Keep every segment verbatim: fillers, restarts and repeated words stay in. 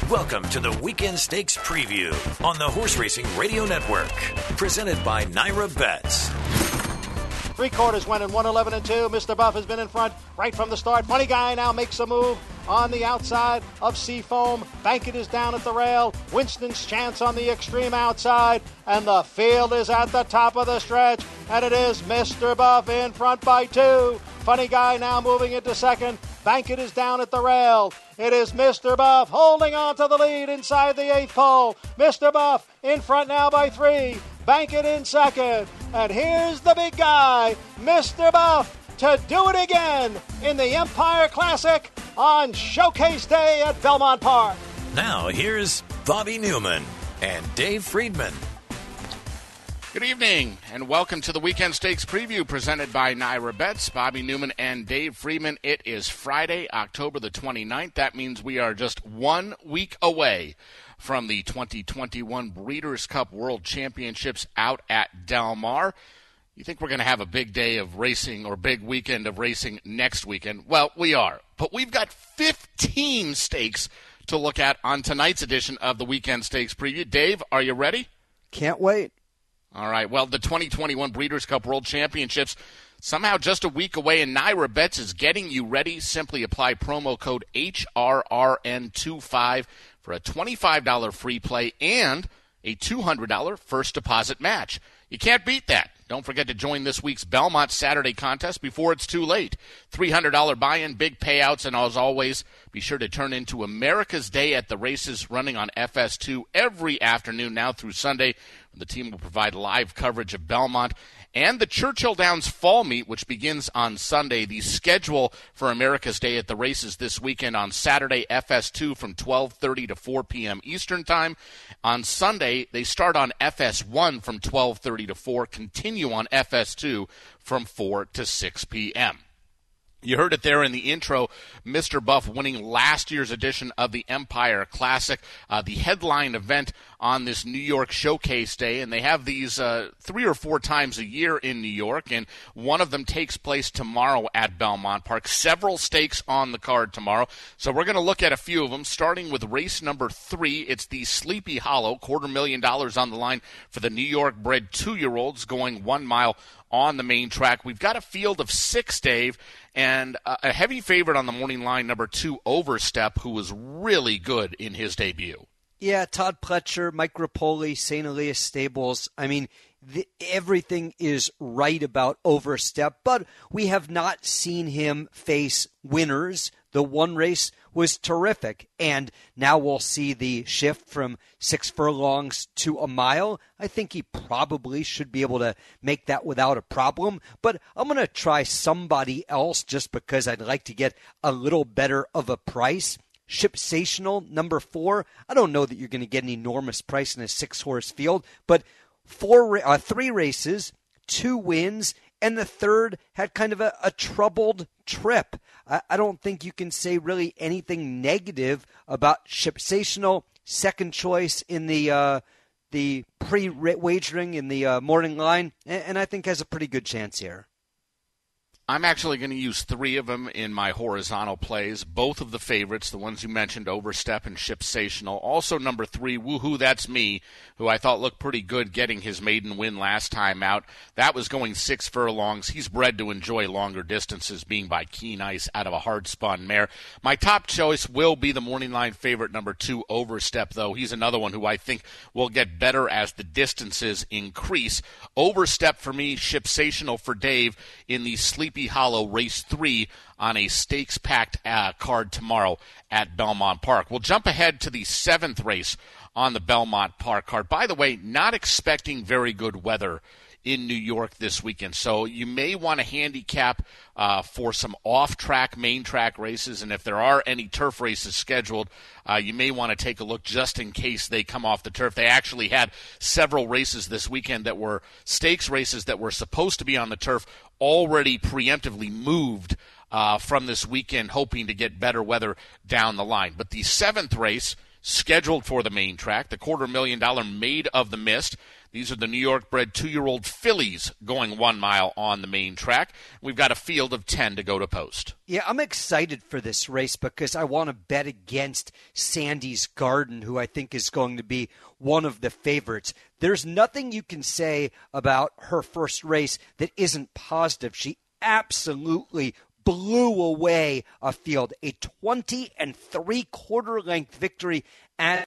Welcome to the Weekend Stakes Preview on the Horse Racing Radio Network. Presented by Naira Bets. Three quarters went in one eleven and two. Mister Buff has been in front right from the start. Funny Guy now makes a move on the outside of Seafoam. Bankit is down at the rail. Winston's Chance on the extreme outside. And the field is at the top of the stretch. And it is Mister Buff in front by two. Funny Guy now moving into second. Bankit is down at the rail. It is Mister Buff holding on to the lead inside the eighth pole. Mister Buff in front now by three. Bankit in second. And here's the big guy, Mister Buff, to do it again in the Empire Classic on Showcase Day at Belmont Park. Now here's Bobby Newman and Dave Friedman. Good evening, and welcome to the Weekend Stakes Preview presented by Naira Bets. Bobby Newman and Dave Friedman. It is Friday, October the twenty-ninth. That means we are just one week away from the twenty twenty-one Breeders' Cup World Championships out at Del Mar. You think we're going to have a big day of racing or big weekend of racing next weekend? Well, we are. But we've got fifteen stakes to look at on tonight's edition of the Weekend Stakes Preview. Dave, are you ready? Can't wait. All right, well, the twenty twenty-one Breeders' Cup World Championships somehow just a week away, and Naira Bets is getting you ready. Simply apply promo code H R R N twenty-five for a twenty-five dollars free play and a two hundred dollars first deposit match. You can't beat that. Don't forget to join this week's Belmont Saturday contest before it's too late. three hundred dollars buy-in, big payouts, and as always, be sure to turn into America's Day at the Races running on F S two every afternoon now through Sunday. The team will provide live coverage of Belmont and the Churchill Downs Fall Meet, which begins on Sunday. The schedule for America's Day at the Races this weekend on Saturday, F S two from twelve thirty to four p.m. Eastern Time. On Sunday, they start on F S one from twelve thirty to four, continue on F S two from four to six p.m. You heard it there in the intro, Mister Buff winning last year's edition of the Empire Classic, uh, the headline event on this New York Showcase Day, and they have these uh, three or four times a year in New York, and one of them takes place tomorrow at Belmont Park. Several stakes on the card tomorrow, so we're going to look at a few of them, starting with race number three. It's the Sleepy Hollow, quarter million dollars on the line for the New York-bred two-year-olds going one mile on the main track. We've got a field of six, Dave, and a heavy favorite on the morning line, number two, Overstep, who was really good in his debut. Yeah, Todd Pletcher, Mike Rapoli, Saint Elias Stables. I mean, the, everything is right about Overstep, but we have not seen him face winners. The one race was terrific, and now we'll see the shift from six furlongs to a mile. I think he probably should be able to make that without a problem, but I'm going to try somebody else just because I'd like to get a little better of a price. Shipsational, number four. I don't know that you're going to get an enormous price in a six-horse field, but four, uh, three races, two wins, and the third had kind of a, a troubled trip. I, I don't think you can say really anything negative about Shipsational. Second choice in the uh, the pre-wagering in the uh, morning line, and, and I think has a pretty good chance here. I'm actually going to use three of them in my horizontal plays. Both of the favorites, the ones you mentioned, Overstep and Shipsational. Also number three, Woohoo, That's Me, who I thought looked pretty good getting his maiden win last time out. That was going six furlongs. He's bred to enjoy longer distances, being by Keen Ice out of a hard-spun mare. My top choice will be the morning line favorite, number two, Overstep, though. He's another one who I think will get better as the distances increase. Overstep for me, Shipsational for Dave in the Sleepy Hollow Race three on a stakes-packed uh, card tomorrow at Belmont Park. We'll jump ahead to the seventh race on the Belmont Park card. By the way, not expecting very good weather in New York this weekend, so you may want to handicap uh, for some off-track, main-track races, and if there are any turf races scheduled, uh, you may want to take a look just in case they come off the turf. They actually had several races this weekend that were stakes races that were supposed to be on the turf, already preemptively moved uh, from this weekend, hoping to get better weather down the line. But the seventh race, scheduled for the main track. The quarter million dollar Maid of the Mist. These are the New York-bred two-year-old fillies going one mile on the main track. We've got a field of ten to go to post. Yeah, I'm excited for this race because I want to bet against Sandy's Garden, who I think is going to be one of the favorites. There's nothing you can say about her first race that isn't positive. She absolutely blew away a field. A twenty and three quarter length victory at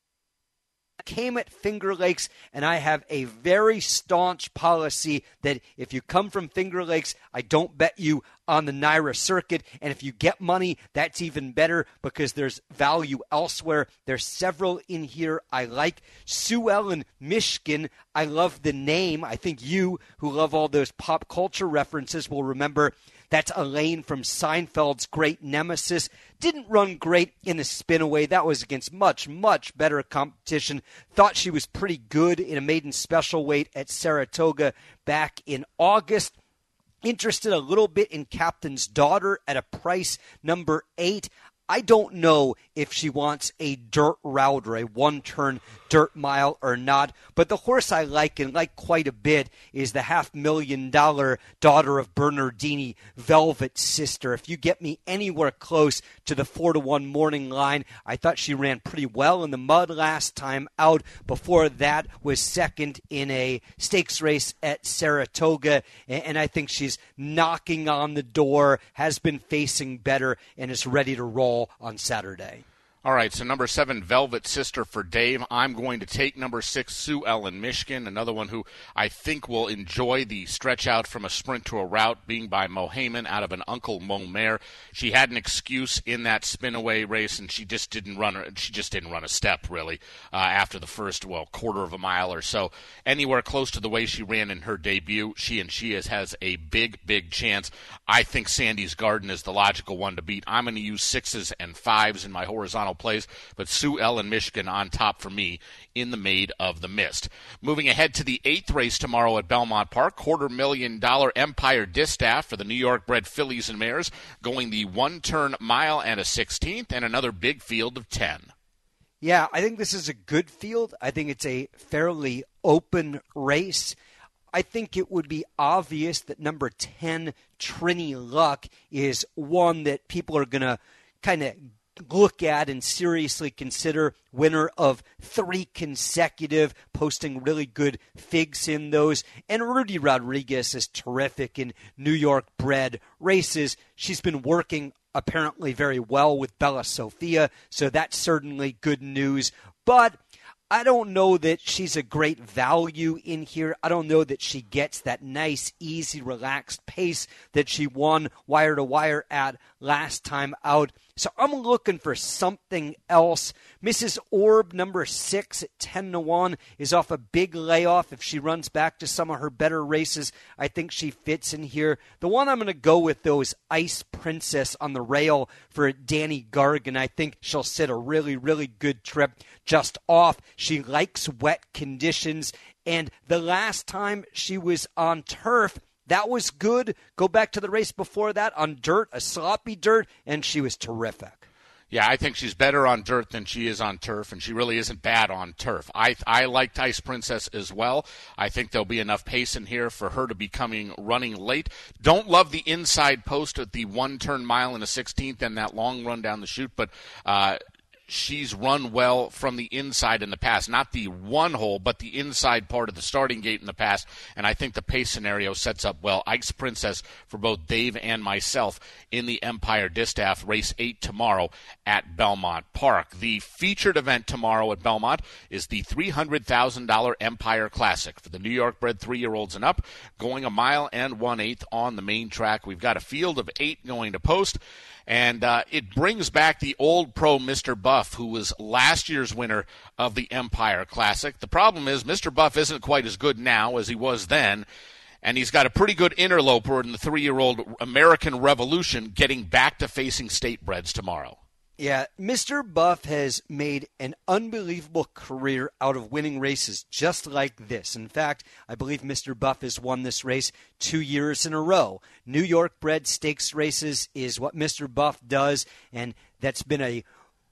came at Finger Lakes, and I have a very staunch policy that if you come from Finger Lakes, I don't bet you on the NYRA circuit, and if you get money, that's even better because there's value elsewhere. There's several in here I like. Sue Ellen, Michigan, I love the name. I think you, who love all those pop culture references, will remember that's Elaine from Seinfeld's Great Nemesis. Didn't run great in the spin-away. That was against much, much better competition. Thought she was pretty good in a maiden special weight at Saratoga back in August. Interested a little bit in Captain's Daughter at a price number eight. I don't know if she wants a dirt route or a one-turn dirt mile or not, but the horse I like and like quite a bit is the half-million-dollar Daughter of Bernardini, Velvet Sister. If you get me anywhere close to the four to one morning line, I thought she ran pretty well in the mud last time out. Before that was second in a stakes race at Saratoga, and I think she's knocking on the door, has been facing better, and is ready to roll on Saturday. All right, so number seven, Velvet Sister for Dave. I'm going to take number six, Sue Ellen, Michigan, another one who I think will enjoy the stretch out from a sprint to a route, being by Mo Heyman out of an Uncle Mo mare. She had an excuse in that spin-away race, and she just didn't run. She just didn't run a step really uh, after the first well quarter of a mile or so. Anywhere close to the way she ran in her debut, she and she is, has a big, big chance. I think Sandy's Garden is the logical one to beat. I'm going to use sixes and fives in my horizontal plays, but Sue Ellen, Michigan on top for me in the Maid of the Mist. Moving ahead to the eighth race tomorrow at Belmont Park, quarter million dollar Empire Distaff for the New York-bred fillies and mares, going the one-turn mile and a sixteenth, and another big field of ten. Yeah, I think this is a good field. I think it's a fairly open race. I think it would be obvious that number ten, Trini Luck, is one that people are going to kind of look at and seriously consider. Winner of three consecutive, posting really good figs in those. And Rudy Rodriguez is terrific in New York-bred races. She's been working apparently very well with Bella Sofia, so that's certainly good news. But I don't know that she's a great value in here. I don't know that she gets that nice, easy, relaxed pace that she won wire to wire at last time out. So I'm looking for something else. Missus Orb, number six at ten to one, is off a big layoff. If she runs back to some of her better races, I think she fits in here. The one I'm going to go with, though, is Ice Princess on the rail for Danny Gargan. I think she'll sit a really, really good trip just off. She likes wet conditions, and the last time she was on turf, that was good. Go back to the race before that on dirt, a sloppy dirt, and she was terrific. Yeah, I think she's better on dirt than she is on turf, and she really isn't bad on turf. I I liked Ice Princess as well. I think there'll be enough pace in here for her to be coming running late. Don't love the inside post at the one-turn mile and a sixteenth and that long run down the chute, but uh, she's run well from the inside in the past. Not the one hole, but the inside part of the starting gate in the past. And I think the pace scenario sets up well. Ice Princess for both Dave and myself in the Empire Distaff, race eight tomorrow at Belmont Park. The featured event tomorrow at Belmont is the three hundred thousand dollars Empire Classic for the New York-bred three-year-olds and up, going a mile and one-eighth on the main track. We've got a field of eight going to post. And uh, it brings back the old pro Mister Buff, who was last year's winner of the Empire Classic. The problem is Mister Buff isn't quite as good now as he was then, and he's got a pretty good interloper in the three-year-old American Revolution getting back to facing state-breds tomorrow. Yeah, Mister Buff has made an unbelievable career out of winning races just like this. In fact, I believe Mister Buff has won this race two years in a row. New York-bred stakes races is what Mister Buff does, and that's been a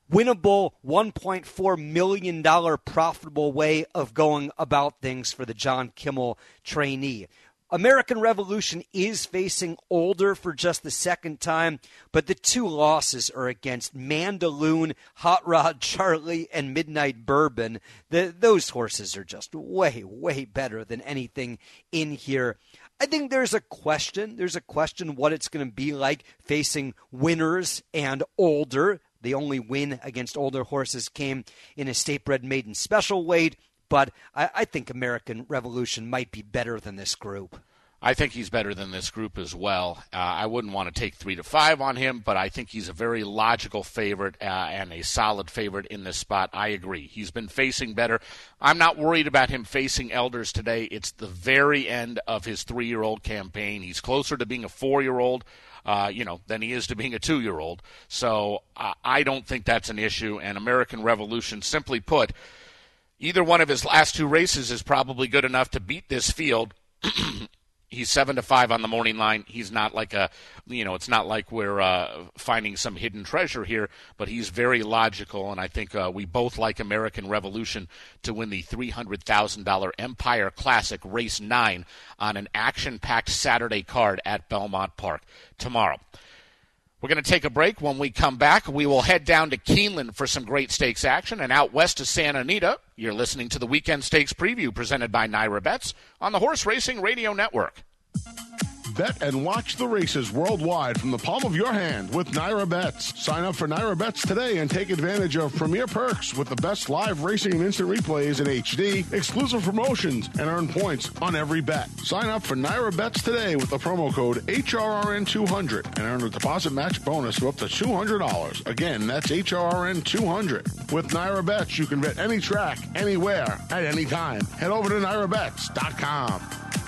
winnable one point four million dollars profitable way of going about things for the John Kimmel trainee. American Revolution is facing Older for just the second time, but the two losses are against Mandaloon, Hot Rod Charlie, and Midnight Bourbon. The, those horses are just way, way better than anything in here. I think there's a question. There's a question what it's going to be like facing Winners and Older. The only win against Older horses came in a state-bred maiden special weight. But I, I think American Revolution might be better than this group. I think he's better than this group as well. Uh, I wouldn't want to take three to five on him, but I think he's a very logical favorite uh, and a solid favorite in this spot. I agree. He's been facing better. I'm not worried about him facing Elders today. It's the very end of his three-year-old campaign. He's closer to being a four-year-old. Uh, you know, than he is to being a two-year-old. So uh, I don't think that's an issue. And American Revolution, simply put, either one of his last two races is probably good enough to beat this field. He's seven to five on the morning line. He's not like a, you know, it's not like we're uh, finding some hidden treasure here, but he's very logical, and I think uh, we both like American Revolution to win the three hundred thousand dollars Empire Classic Race nine on an action-packed Saturday card at Belmont Park tomorrow. We're going to take a break. When we come back, we will head down to Keeneland for some great stakes action, and out west to Santa Anita, you're listening to the Weekend Stakes Preview presented by Naira Bets on the Horse Racing Radio Network. Bet and watch the races worldwide from the palm of your hand with Naira Bets. Sign up for Naira Bets today and take advantage of premier perks with the best live racing and instant replays in H D, exclusive promotions, and earn points on every bet. Sign up for Naira Bets today with the promo code H R R N two hundred and earn a deposit match bonus of up to two hundred dollars. Again, that's H R R N two hundred. With Naira Bets, you can bet any track, anywhere, at any time. Head over to Naira Bets dot com.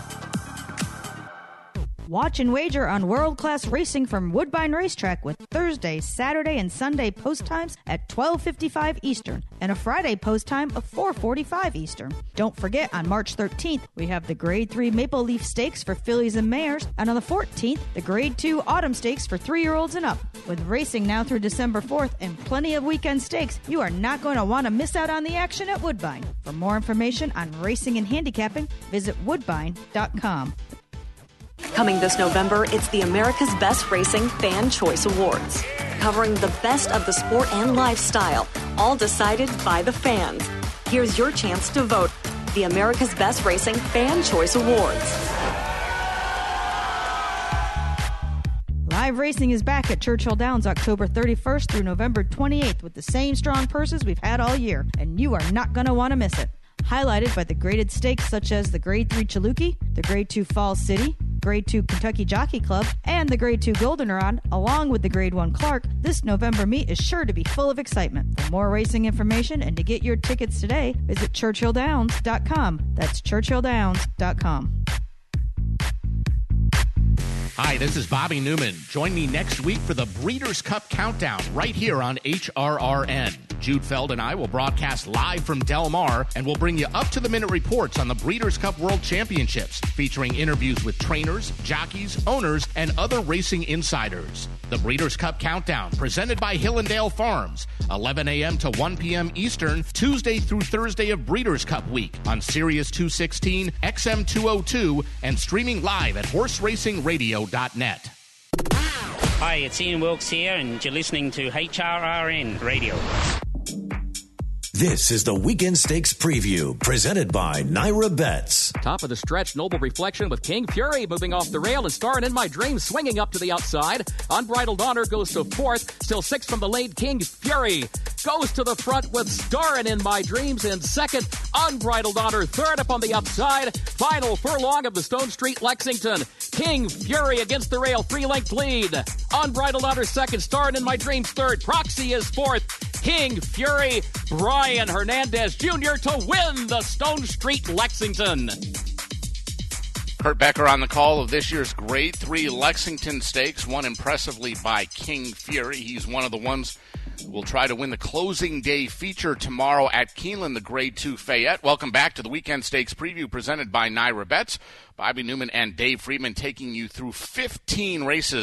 Watch and wager on world-class racing from Woodbine Racetrack with Thursday, Saturday, and Sunday post times at twelve fifty-five Eastern and a Friday post time of four forty-five Eastern. Don't forget, on March thirteenth, we have the Grade three Maple Leaf Stakes for fillies and mares, and on the fourteenth, the Grade two Autumn Stakes for three-year-olds and up. With racing now through December fourth and plenty of weekend stakes, you are not going to want to miss out on the action at Woodbine. For more information on racing and handicapping, visit woodbine dot com. Coming this November, it's the America's Best Racing Fan Choice Awards, covering the best of the sport and lifestyle, all decided by the fans. Here's your chance to vote. The America's Best Racing Fan Choice Awards. Live racing is back at Churchill Downs October thirty-first through November twenty-eighth with the same strong purses we've had all year, and you are not going to want to miss it. Highlighted by the graded stakes such as the Grade three Chaluki, the Grade two Falls City, Grade two Kentucky Jockey Club, and the Grade two Goldenrod, along with the Grade one Clark, this November meet is sure to be full of excitement. For more racing information and to get your tickets today, visit churchill downs dot com. That's churchill downs dot com. Hi, this is Bobby Newman. Join me next week for the Breeders' Cup Countdown right here on H R R N. Jude Feld and I will broadcast live from Del Mar, and we'll bring you up-to-the-minute reports on the Breeders' Cup World Championships, featuring interviews with trainers, jockeys, owners, and other racing insiders. The Breeders' Cup Countdown, presented by Hillendale Farms, eleven a.m. to one p.m. Eastern, Tuesday through Thursday of Breeders' Cup Week on Sirius two sixteen, X M two oh two, and streaming live at horse racing radio dot net. Hi, it's Ian Wilkes here, and you're listening to H R R N Radio. This is the Weekend Stakes Preview, presented by Naira Bets. Top of the stretch, Noble Reflection with King Fury moving off the rail and Starring in My Dream swinging up to the outside. Unbridled Honor goes to fourth. Still six from the lane. King Fury goes to the front with Starring in My Dreams in second. Unbridled Honor third up on the outside. Final furlong of the Stone Street Lexington. King Fury against the rail, three-length lead. Unbridled Honor second. Starring in My Dreams third. Proxy is fourth. King Fury, Brian Hernandez Junior to win the Stone Street Lexington. Kurt Becker on the call of this year's Grade three Lexington Stakes, won impressively by King Fury. He's one of the ones who will try to win the closing day feature tomorrow at Keeneland, the Grade two Fayette. Welcome back to the Weekend Stakes Preview presented by Naira Bets. Bobby Newman and Dave Friedman taking you through fifteen races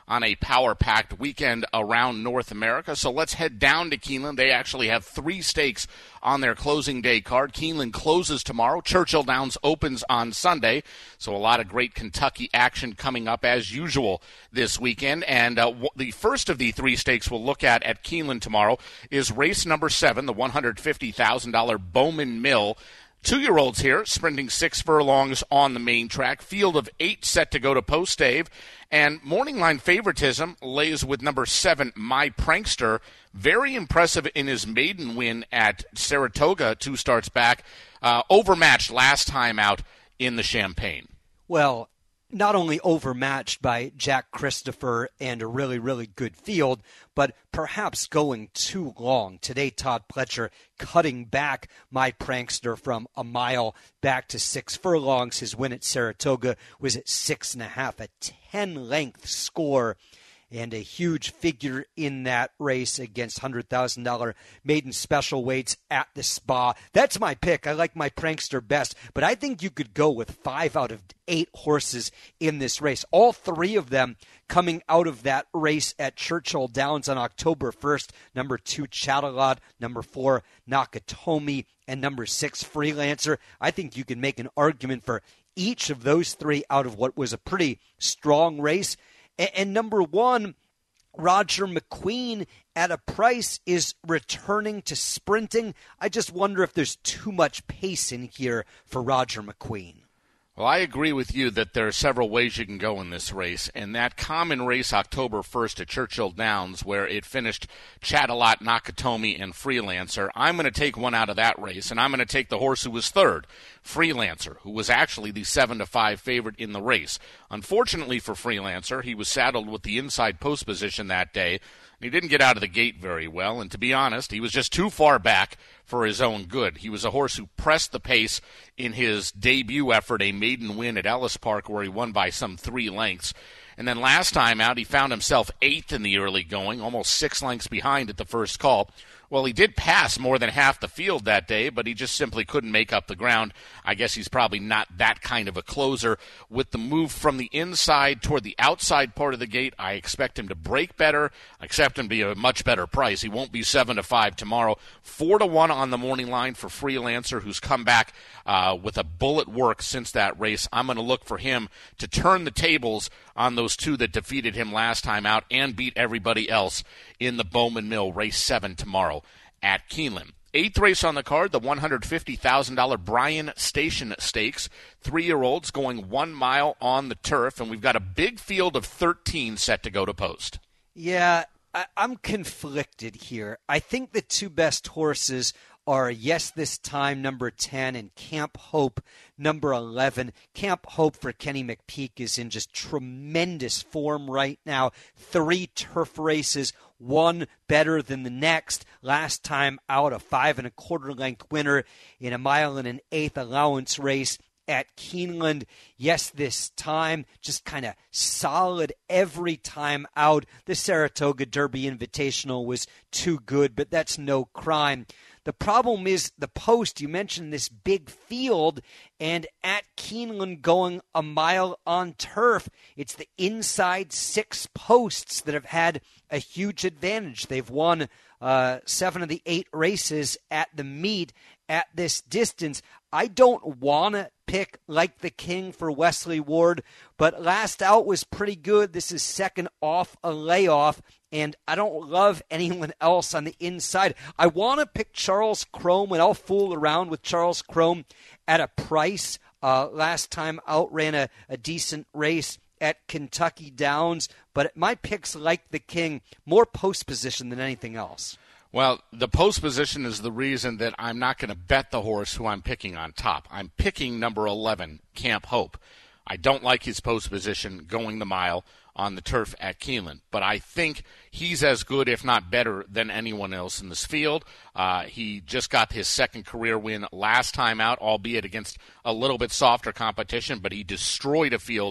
on a power-packed weekend around North America. So let's head down to Keeneland. They actually have three stakes on their closing day card. Keeneland closes tomorrow. Churchill Downs opens on Sunday. So a lot of great Kentucky action coming up as usual this weekend. And uh, w- the first of the three stakes we'll look at at Keeneland tomorrow is race number seven, the one hundred fifty thousand dollars Bowman Mill. Two-year-olds here, sprinting six furlongs on the main track. Field of eight set to go to post stave. And morning line favoritism lays with number seven, My Prankster. Very impressive in his maiden win at Saratoga two starts back. Uh, overmatched last time out in the Champagne. Well, not only overmatched by Jack Christopher and a really, really good field, but perhaps going too long. Today, Todd Pletcher cutting back My Prankster from a mile back to six furlongs. His win at Saratoga was at six and a half, a ten-length score, and a huge figure in that race against one hundred thousand dollars maiden special weights at the Spa. That's my pick. I like My Prankster best, but I think you could go with five out of eight horses in this race. All three of them coming out of that race at Churchill Downs on October first. Number two, Chattelot. Number four, Nakatomi. And number six, Freelancer. I think you can make an argument for each of those three out of what was a pretty strong race. And number one, Roger McQueen at a price is returning to sprinting. I just wonder if there's too much pace in here for Roger McQueen. Well, I agree with you that there are several ways you can go in this race, and that common race October first at Churchill Downs where it finished Chattelot, Nakatomi, and Freelancer, I'm going to take one out of that race, and I'm going to take the horse who was third, Freelancer, who was actually the seven to five favorite in the race. Unfortunately for Freelancer, he was saddled with the inside post position that day. He didn't get out of the gate very well, and to be honest, he was just too far back for his own good. He was a horse who pressed the pace in his debut effort, a maiden win at Ellis Park, where he won by some three lengths. And then last time out, he found himself eighth in the early going, almost six lengths behind at the first call. Well, he did pass more than half the field that day, but he just simply couldn't make up the ground. I guess he's probably not that kind of a closer. With the move from the inside toward the outside part of the gate, I expect him to break better. I expect him to be a much better price. He won't be seven to five tomorrow. Four to one on the morning line for Freelancer, who's come back uh, with a bullet work since that race. I'm going to look for him to turn the tables on those two that defeated him last time out and beat everybody else in the Bowman Mill race seven tomorrow at Keeneland. Eighth race on the card, the one hundred fifty thousand dollars Bryan Station Stakes. Three-year-olds going one mile on the turf, and we've got a big field of thirteen set to go to post. Yeah, I- I'm conflicted here. I think the two best horses are Yes This Time, number ten, and Camp Hope, number eleven. Camp Hope for Kenny McPeak is in just tremendous form right now. Three turf races, one better than the next. Last time out, a five and a quarter length winner in a mile and an eighth allowance race at Keeneland. Yes This Time, just kind of solid every time out. The Saratoga Derby Invitational was too good, but that's no crime. The problem is the post. You mentioned this big field, and at Keeneland going a mile on turf, it's the inside six posts that have had a huge advantage. They've won uh, seven of the eight races at the meet at this distance. I don't want to pick Like the King for Wesley Ward, but last out was pretty good. This is second off a layoff, and I don't love anyone else on the inside. I want to pick Charles Chrome, and I'll fool around with Charles Chrome at a price. Uh, last time out ran a, a decent race at Kentucky Downs, but my pick's Like the King, more post position than anything else. Well, the post position is the reason that I'm not going to bet the horse who I'm picking on top. I'm picking number eleven, Camp Hope. I don't like his post position going the mile on the turf at Keeneland, but I think he's as good, if not better, than anyone else in this field. Uh, he just got his second career win last time out, albeit against a little bit softer competition, but he destroyed a field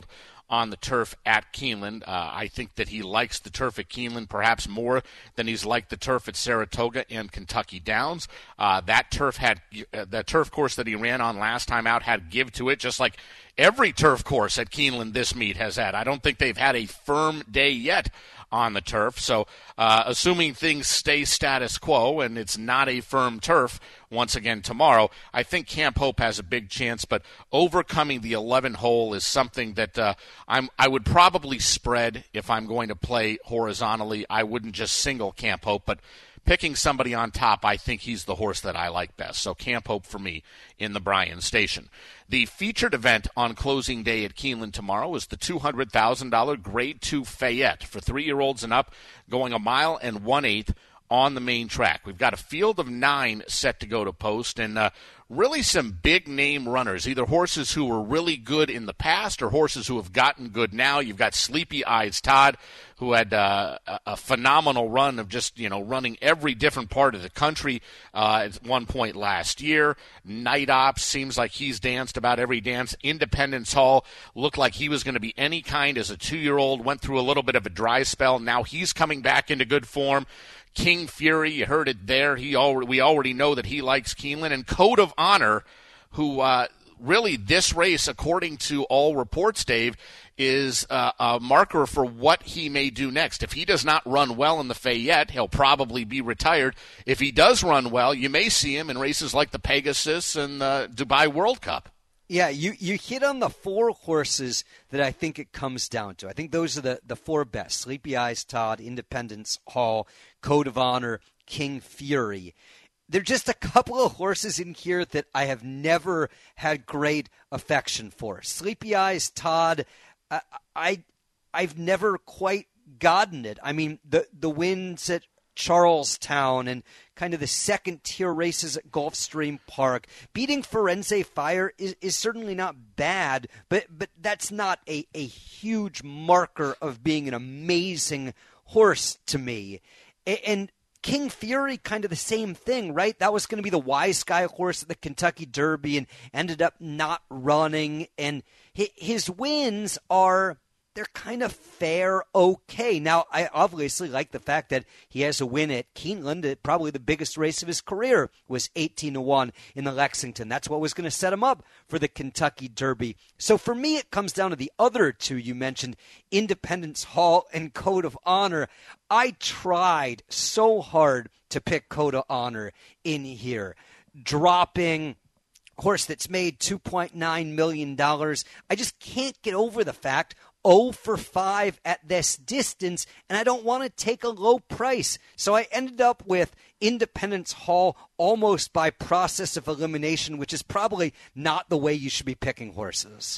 on the turf at Keeneland. Uh, I think that he likes the turf at Keeneland perhaps more than he's liked the turf at Saratoga and Kentucky Downs. Uh, that turf had uh, the turf course that he ran on last time out had give to it, just like every turf course at Keeneland this meet has had. I don't think they've had a firm day yet on the turf. So uh, assuming things stay status quo and it's not a firm turf once again tomorrow, I think Camp Hope has a big chance, but overcoming the eleven hole is something that uh, I'm, I would probably spread if I'm going to play horizontally. I wouldn't just single Camp Hope, but picking somebody on top, I think he's the horse that I like best. So Camp Hope for me in the Bryan Station. The featured event on closing day at Keeneland tomorrow is the two hundred thousand dollars Grade two Fayette for three-year-olds and up, going a mile and one-eighth on the main track. We've got a field of nine set to go to post, and uh, really some big-name runners, either horses who were really good in the past or horses who have gotten good now. You've got Sleepy Eyes Todd, who had uh, a phenomenal run of just, you know, running every different part of the country uh, at one point last year. Night Ops seems like he's danced about every dance. Independence Hall looked like he was going to be any kind as a two-year-old, went through a little bit of a dry spell. Now he's coming back into good form. King Fury, you heard it there. He already, we already know that he likes Keeneland. And Code of Honor, who uh, really this race, according to all reports, Dave, is uh, a marker for what he may do next. If he does not run well in the Fayette, he'll probably be retired. If he does run well, you may see him in races like the Pegasus and the Dubai World Cup. Yeah, you, you hit on the four horses that I think it comes down to. I think those are the, the four best. Sleepy Eyes Todd, Independence Hall, Code of Honor, King Fury. There are just a couple of horses in here that I have never had great affection for. Sleepy Eyes Todd, I, I, I've never quite gotten it. I mean, the, the wins at Charlestown and kind of the second-tier races at Gulfstream Park. Beating Firenze Fire is, is certainly not bad, but but that's not a, a huge marker of being an amazing horse to me. And, and King Fury, kind of the same thing, right? That was going to be the Wise Guy horse at the Kentucky Derby and ended up not running. And his wins are... they're kind of fair, okay. Now, I obviously like the fact that he has a win at Keeneland. Probably the biggest race of his career was eighteen to one in the Lexington. That's what was going to set him up for the Kentucky Derby. So for me, it comes down to the other two you mentioned, Independence Hall and Code of Honor. I tried so hard to pick Code of Honor in here, dropping horse that's made two point nine million dollars. I just can't get over the fact oh for five at this distance, and I don't want to take a low price. So I ended up with Independence Hall almost by process of elimination, which is probably not the way you should be picking horses.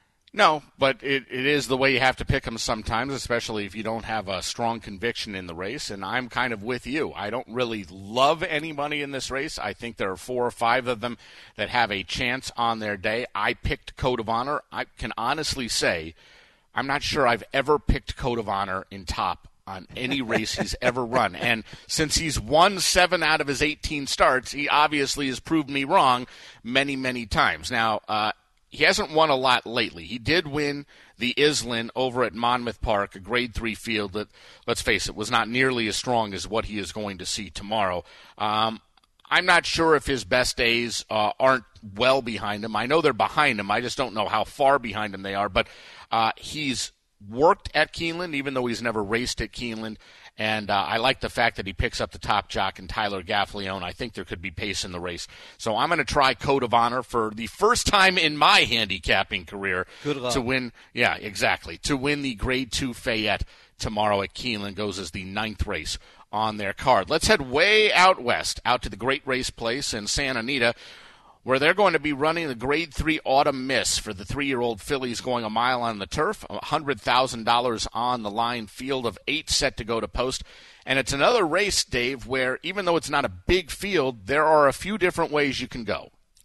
No, but it, it is the way you have to pick them sometimes, especially if you don't have a strong conviction in the race, and I'm kind of with you. I don't really love anybody in this race. I think there are four or five of them that have a chance on their day. I picked Code of Honor. I can honestly say I'm not sure I've ever picked Code of Honor in top on any race he's ever run. And since he's won seven out of his eighteen starts, he obviously has proved me wrong many, many times. Now, uh, he hasn't won a lot lately. He did win the Islin over at Monmouth Park, a grade three field that, let's face it, was not nearly as strong as what he is going to see tomorrow. Um, I'm not sure if his best days uh, aren't well behind him. I know they're behind him. I just don't know how far behind him they are. But uh, he's worked at Keeneland, even though he's never raced at Keeneland. And uh, I like the fact that he picks up the top jock and Tyler Gaffalione. I think there could be pace in the race. So I'm going to try Code of Honor for the first time in my handicapping career. Good luck. To win. Yeah, exactly. To win the Grade two Fayette tomorrow at Keeneland. Goes as the ninth race on their card. Let's head way out west, out to the Great Race Place in Santa Anita, where they're going to be running the Grade three Autumn Miss for the three-year-old fillies going a mile on the turf, one hundred thousand dollars on the line, field of eight set to go to post. And it's another race, Dave, where even though it's not a big field, there are a few different ways you can go.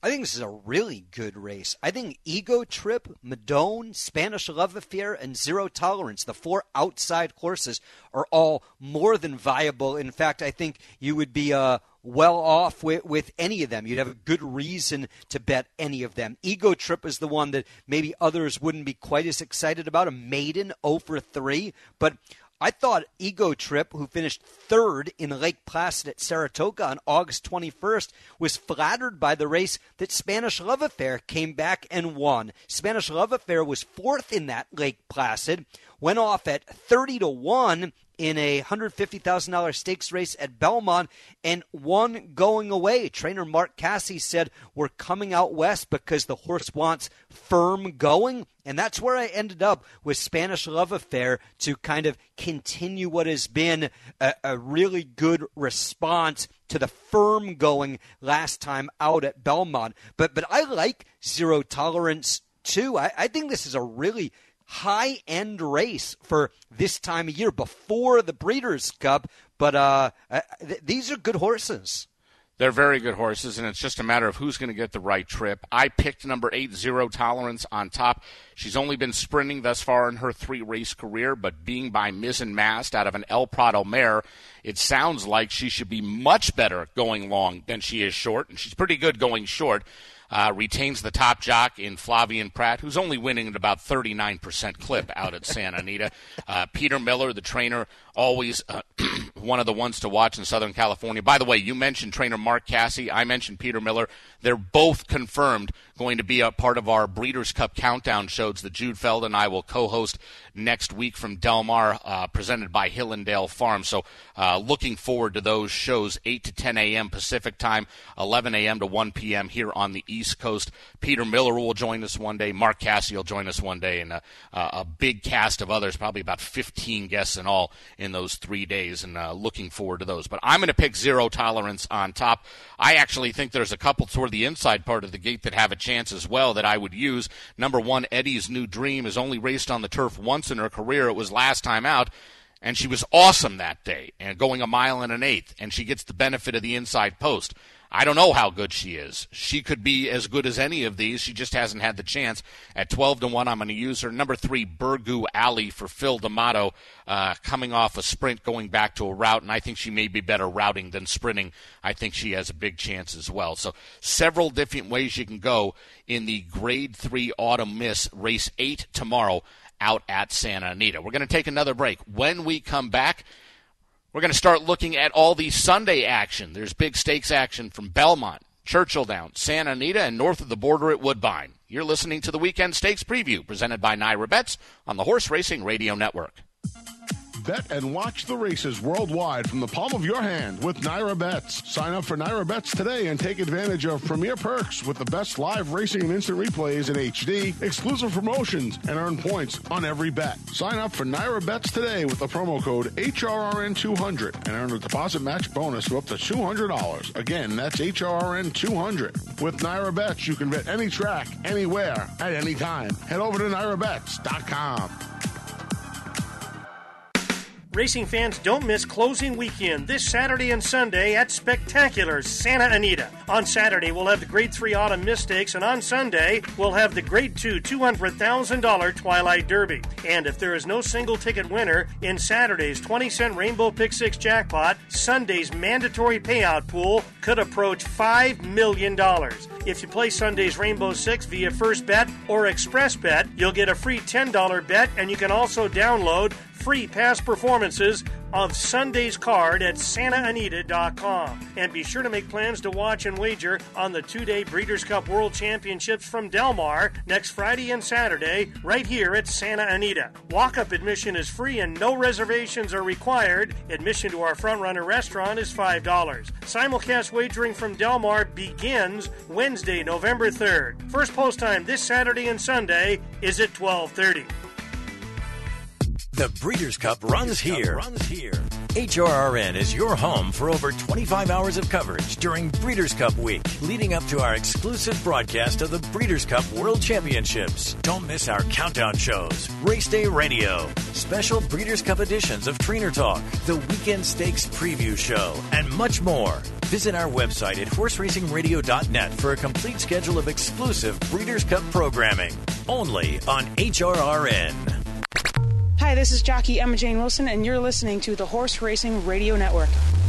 I think this is a really good race. I think Ego Trip, Madone, Spanish Love Affair, and Zero Tolerance, the four outside horses, are all more than viable. In fact, I think you would be uh, well off with, with any of them. You'd have a good reason to bet any of them. Ego Trip is the one that maybe others wouldn't be quite as excited about. A maiden, oh for three. But I thought Ego Trip, who finished third in Lake Placid at Saratoga on August twenty-first, was flattered by the race that Spanish Love Affair came back and won. Spanish Love Affair was fourth in that Lake Placid, went off at thirty to one in a one hundred fifty thousand dollars stakes race at Belmont and won going away. Trainer Mark Casse said, we're coming out west because the horse wants firm going. And that's where I ended up with Spanish Love Affair to kind of continue what has been a, a really good response to the firm going last time out at Belmont. But but I like Zero Tolerance too. I, I think this is a really high-end race for this time of year before the Breeders' Cup. But uh, th- these are good horses. They're very good horses, and it's just a matter of who's going to get the right trip. I picked number eight, Zero Tolerance, on top. She's only been sprinting thus far in her three-race career, but being by Mizzen Mast out of an El Prado mare, it sounds like she should be much better going long than she is short, and she's pretty good going short. Uh, retains the top jock in Flavian Pratt, who's only winning at about thirty-nine percent clip out at Santa Anita. Uh, Peter Miller, the trainer, always uh, one of the ones to watch in Southern California. By the way, you mentioned trainer Mark Casse. I mentioned Peter Miller. They're both confirmed going to be a part of our Breeders' Cup countdown shows that Jude Feld and I will co-host next week from Del Mar, uh, presented by Hillendale Farm. So uh, looking forward to those shows, eight to ten a.m. Pacific time, eleven a.m. to one p.m. here on the East Coast. Peter Miller will join us one day. Mark Casse will join us one day, and a, a big cast of others, probably about fifteen guests in all in those three days, and uh, looking forward to those. But I'm going to pick Zero Tolerance on top. I actually think there's a couple toward the inside part of the gate that have a chance as well that I would use. Number one, Eddie's New Dream, has only raced on the turf once in her career. It was last time out, and she was awesome that day, and going a mile and an eighth, and she gets the benefit of the inside post. I don't know how good she is. She could be as good as any of these. She just hasn't had the chance. At twelve to one, I'm going to use her. Number three, Burgoo Alley for Phil D'Amato, uh, coming off a sprint, going back to a route, and I think she may be better routing than sprinting. I think she has a big chance as well. So several different ways you can go in the Grade three Autumn Miss, race eight tomorrow out at Santa Anita. We're going to take another break. When we come back, we're going to start looking at all the Sunday action. There's big stakes action from Belmont, Churchill Downs, Santa Anita, and north of the border at Woodbine. You're listening to the Weekend Stakes Preview, presented by Naira Bets on the Horse Racing Radio Network. Bet and watch the races worldwide from the palm of your hand with Naira Bets. Sign up for Naira Bets today and take advantage of premier perks with the best live racing and instant replays in H D, exclusive promotions, and earn points on every bet. Sign up for Naira Bets today with the promo code H R R N two hundred and earn a deposit match bonus of up to two hundred dollars. Again, that's H R R N two hundred. With Naira Bets, you can bet any track, anywhere, at any time. Head over to Naira Bets dot com. Racing fans, don't miss closing weekend this Saturday and Sunday at Spectacular Santa Anita. On Saturday, we'll have the Grade three Autumn Miss Stakes, and on Sunday, we'll have the Grade two two hundred thousand dollars Twilight Derby. And if there is no single-ticket winner in Saturday's twenty cent Rainbow Pick six jackpot, Sunday's mandatory payout pool could approach five million dollars. If you play Sunday's Rainbow Six via First Bet or Express Bet, you'll get a free ten dollars bet, and you can also download free past performances of Sunday's card at Santa Anita dot com. And be sure to make plans to watch and wager on the two-day Breeders' Cup World Championships from Del Mar next Friday and Saturday right here at Santa Anita. Walk-up admission is free and no reservations are required. Admission to our Frontrunner restaurant is five dollars. Simulcast wagering from Del Mar begins Wednesday, November third. First post time this Saturday and Sunday is at twelve thirty. The Breeders' Cup runs here. runs here. H R R N is your home for over twenty-five hours of coverage during Breeders' Cup week, leading up to our exclusive broadcast of the Breeders' Cup World Championships. Don't miss our countdown shows, Race Day Radio, special Breeders' Cup editions of Trainer Talk, the Weekend Stakes Preview Show, and much more. Visit our website at horse racing radio dot net for a complete schedule of exclusive Breeders' Cup programming. Only on H R R N. Hi, this is jockey Emma Jane Wilson, and you're listening to the Horse Racing Radio Network.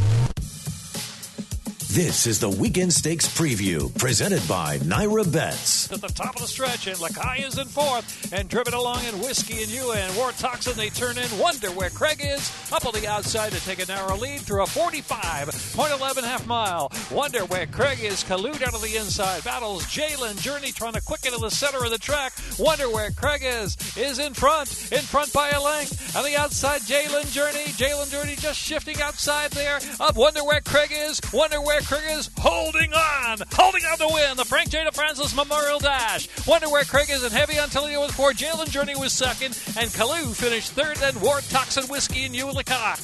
This is the Weekend Stakes Preview, presented by Naira Bets. At the top of the stretch, and Lakai is in fourth, and driven along in Whiskey and You and War Toxin. They turn in Wonder Where Craig is, up on the outside to take a narrow lead through a forty-five point one one half mile. Wonder Where Craig is, Collude out of the inside, battles Jalen Journey trying to quicken to the center of the track. Wonder Where Craig is, is in front, in front by a length. On the outside, Jalen Journey, Jalen Journey just shifting outside there. Up Wonder Where Craig is, Wonder Where Craig is holding on, holding on to win the Frank J. DeFrancis Memorial Dash. Wonder Where Craig is, and Heavy Antilio was fourth. Jalen Journey was second, and Kalu finished third. Then War Toxin, Whiskey, and You, Lecoq.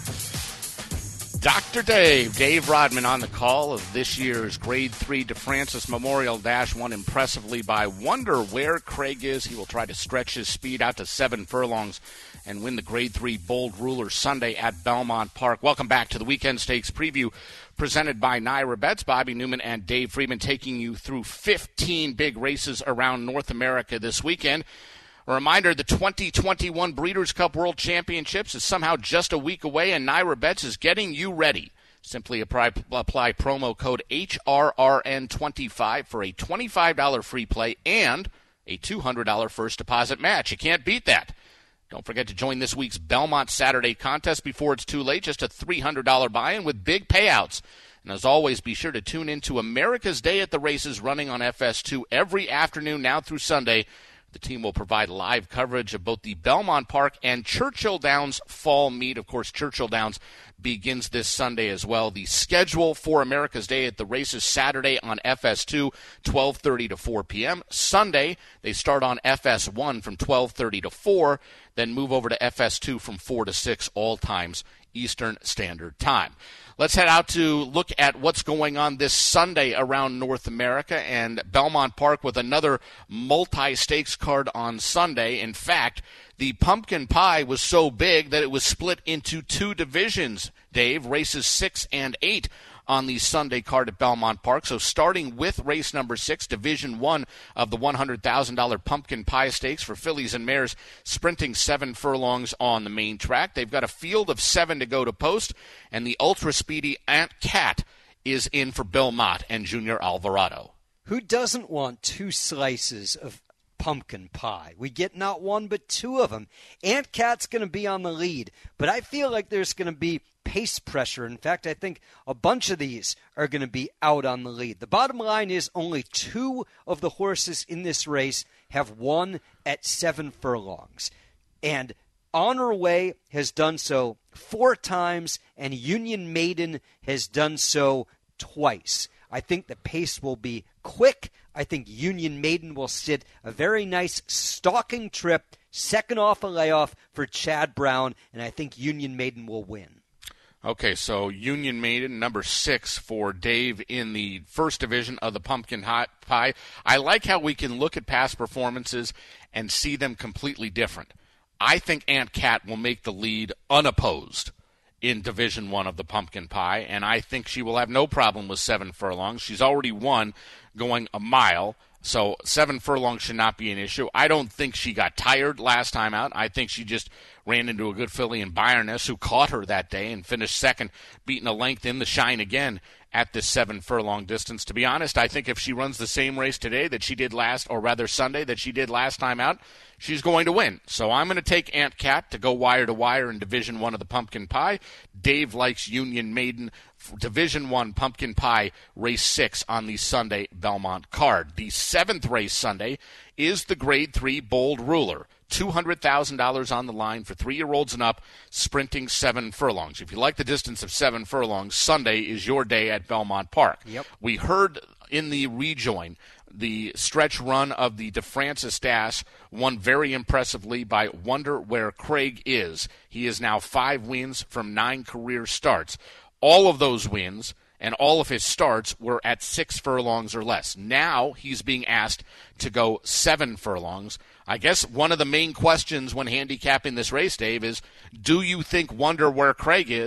Doctor Dave, Dave Rodman on the call of this year's Grade three DeFrancis Memorial Dash, won impressively by Wonder Where Craig is. He will try to stretch his speed out to seven furlongs and win the Grade three Bold Ruler Sunday at Belmont Park. Welcome back to the Weekend Stakes Preview, presented by Naira Bets. Bobby Newman and Dave Friedman taking you through fifteen big races around North America this weekend. A reminder, the twenty twenty-one Breeders' Cup World Championships is somehow just a week away, and Naira Bets is getting you ready. Simply apply, apply promo code H R R N twenty-five for a twenty-five dollars free play and a two hundred dollars first deposit match. You can't beat that. Don't forget to join this week's Belmont Saturday contest before it's too late. Just a three hundred dollars buy-in with big payouts. And as always, be sure to tune in to America's Day at the Races, running on F S two every afternoon now through Sunday. The team will provide live coverage of both the Belmont Park and Churchill Downs fall meet. Of course, Churchill Downs begins this Sunday as well. The schedule for America's Day at the Races: Saturday on F S two, twelve thirty to four p.m. Sunday, they start on F S one from twelve thirty to four, then move over to F S two from four to six, all times Eastern Standard Time. Let's head out to look at what's going on this Sunday around North America, and Belmont Park with another multi-stakes card on Sunday. In fact, the pumpkin pie was so big that it was split into two divisions, Dave, races six and eight on the Sunday card at Belmont Park. So starting with race number six, Division One of the one hundred thousand dollars Pumpkin Pie Stakes for fillies and mares, sprinting seven furlongs on the main track. They've got a field of seven to go to post, and the ultra-speedy Aunt Cat is in for Bill Mott and Junior Alvarado. Who doesn't want two slices of pumpkin pie? We get not one but two of them. Aunt Cat's going to be on the lead, but I feel like there's going to be pace pressure. In fact, I think a bunch of these are going to be out on the lead. The bottom line is only two of the horses in this race have won at seven furlongs. And Honor Way has done so four times, and Union Maiden has done so twice. I think the pace will be quick. I think Union Maiden will sit a very nice stalking trip, second off a layoff for Chad Brown, and I think Union Maiden will win. Okay, so Union Maiden, number six for Dave in the first division of the Pumpkin Pie. I like how we can look at past performances and see them completely different. I think Aunt Cat will make the lead unopposed in Division One of the Pumpkin Pie, and I think she will have no problem with seven furlongs. She's already won going a mile, so seven furlongs should not be an issue. I don't think she got tired last time out. I think she just ran into a good filly in Bayerness, who caught her that day and finished second, beating a length in the shine again at this seven furlong distance. To be honest, I think if she runs the same race today that she did last, or rather Sunday, that she did last time out, she's going to win. So I'm going to take Aunt Cat to go wire to wire in Division One of the Pumpkin Pie. Dave likes Union Maiden, Division One Pumpkin Pie, race six on the Sunday Belmont card. The seventh race Sunday is the Grade Three Bold Ruler. two hundred thousand dollars on the line for three-year-olds and up, sprinting seven furlongs. If you like the distance of seven furlongs, Sunday is your day at Belmont Park. Yep. We heard in the rejoin the stretch run of the DeFrancis Dash, won very impressively by Wonder Where Craig is. He is now five wins from nine career starts. All of those wins and all of his starts were at six furlongs or less. Now he's being asked to go seven furlongs. I guess one of the main questions when handicapping this race, Dave, is do you think Wonder Where Craig is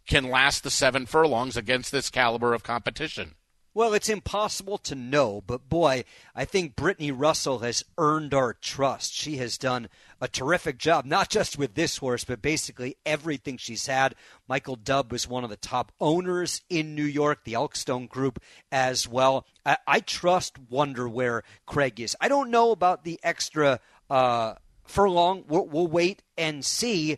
can last the seven furlongs against this caliber of competition? Well, it's impossible to know, but boy, I think Brittany Russell has earned our trust. She has done a terrific job, not just with this horse, but basically everything she's had. Michael Dubb was one of the top owners in New York, the Elkstone Group as well. I, I trust Wonder where Craig is. I don't know about the extra uh, furlong. We'll, we'll wait and see.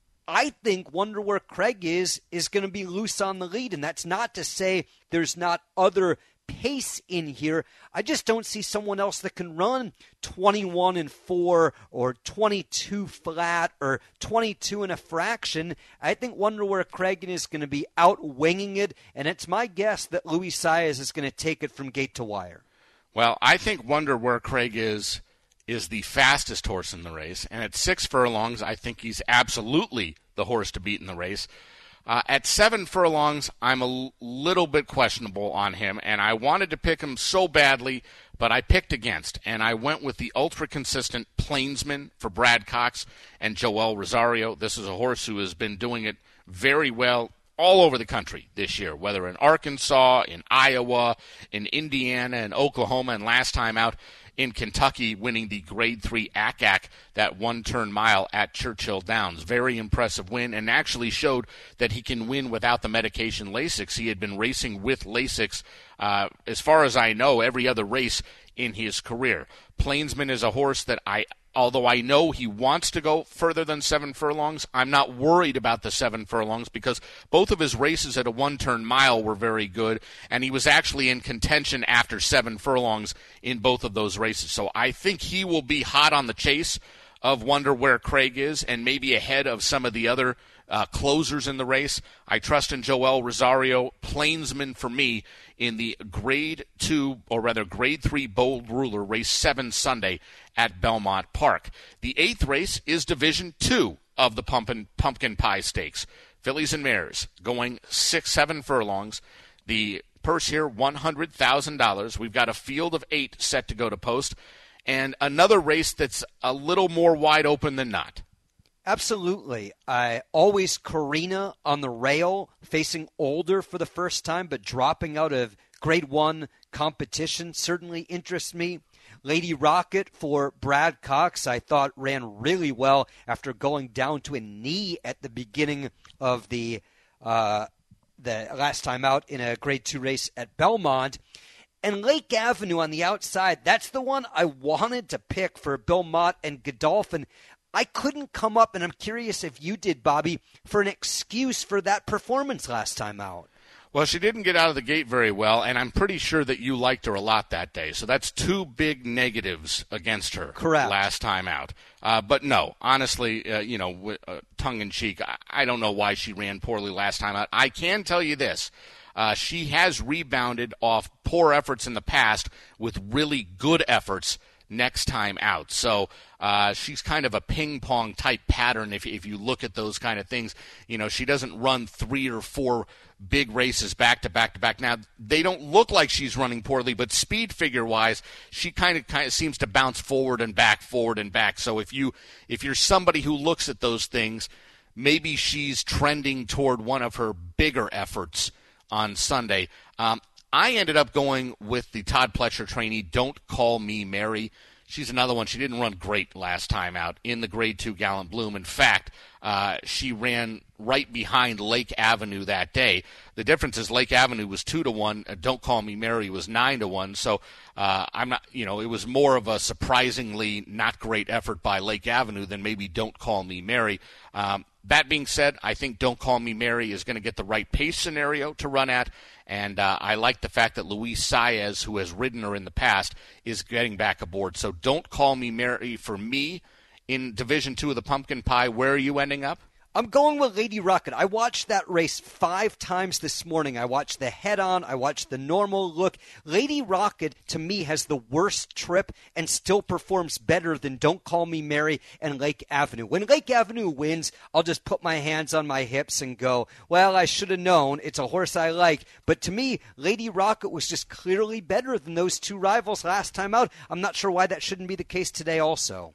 I think Wonder Where Craig is is going to be loose on the lead, and that's not to say there's not other pace in here. I just don't see someone else that can run twenty-one and four or twenty-two flat or twenty-two and a fraction. I think Wonder Where Craig is going to be out winging it, and it's my guess that Luis Saez is going to take it from gate to wire. Well, I think Wonder Where Craig is is the fastest horse in the race, and at six furlongs, I think he's absolutely the horse to beat in the race. Uh, at seven furlongs, I'm a l- little bit questionable on him, and I wanted to pick him so badly, but I picked against, and I went with the ultra-consistent Plainsman for Brad Cox and Joel Rosario. This is a horse who has been doing it very well all over the country this year, whether in Arkansas, in Iowa, in Indiana, and Oklahoma, and last time out in Kentucky, winning the Grade three A C A C, that one-turn mile at Churchill Downs. Very impressive win, and actually showed that he can win without the medication Lasix. He had been racing with Lasix, uh, as far as I know, every other race in his career. Plainsman is a horse that I Although I know he wants to go further than seven furlongs, I'm not worried about the seven furlongs because both of his races at a one-turn mile were very good, and he was actually in contention after seven furlongs in both of those races. So I think he will be hot on the chase of Wonder Where Craig is, and maybe ahead of some of the other uh, closers in the race. I trust in Joel Rosario, Plainsman for me, in the Grade two, or rather Grade three Bold Ruler, race seven Sunday at Belmont Park. The eighth race is Division two of the Pumpkin, Pumpkin Pie Stakes. Fillies and Mares going six, seven furlongs. The purse here, one hundred thousand dollars. We've got a field of eight set to go to post, and another race that's a little more wide open than not. Absolutely. I always Carina on the rail, facing older for the first time, but dropping out of Grade one competition certainly interests me. Lady Rocket for Brad Cox, I thought ran really well after going down to a knee at the beginning of the uh, the last time out in a Grade two race at Belmont. And Lake Avenue on the outside, that's the one I wanted to pick for Bill Mott and Godolphin. I couldn't come up, and I'm curious if you did, Bobby, for an excuse for that performance last time out. Well, she didn't get out of the gate very well, and I'm pretty sure that you liked her a lot that day. So that's two big negatives against her. Correct. Last time out. Uh, but no, honestly, uh, you know, uh, tongue-in-cheek, I, I don't know why she ran poorly last time out. I can tell you this. Uh, she has rebounded off poor efforts in the past with really good efforts next time out. So uh, she's kind of a ping-pong type pattern if, if you look at those kind of things. You know, she doesn't run three or four big races back to back to back. Now, they don't look like she's running poorly, but speed figure-wise, she kind of kind of seems to bounce forward and back, forward and back. So if, you, if you're somebody who looks at those things, maybe she's trending toward one of her bigger efforts on Sunday. Um, I ended up going with the Todd Pletcher trainee, Don't Call Me Mary. She's another one. She didn't run great last time out in the Grade two Gallant Bloom. In fact, uh, she ran right behind Lake Avenue that day. The difference is Lake Avenue was two to one. Uh, Don't Call Me Mary was nine to one. So uh, I'm not, you know, it was more of a surprisingly not great effort by Lake Avenue than maybe Don't Call Me Mary. Um, that being said, I think Don't Call Me Mary is going to get the right pace scenario to run at. And uh, I like the fact that Luis Saez, who has ridden her in the past, is getting back aboard. So Don't Call Me Mary for me in Division two of the Pumpkin Pie. Where are you ending up? I'm going with Lady Rocket. I watched that race five times this morning. I watched the head-on. I watched the normal look. Lady Rocket, to me, has the worst trip and still performs better than Don't Call Me Mary and Lake Avenue. When Lake Avenue wins, I'll just put my hands on my hips and go, well, I should have known. It's a horse I like. But to me, Lady Rocket was just clearly better than those two rivals last time out. I'm not sure why that shouldn't be the case today also.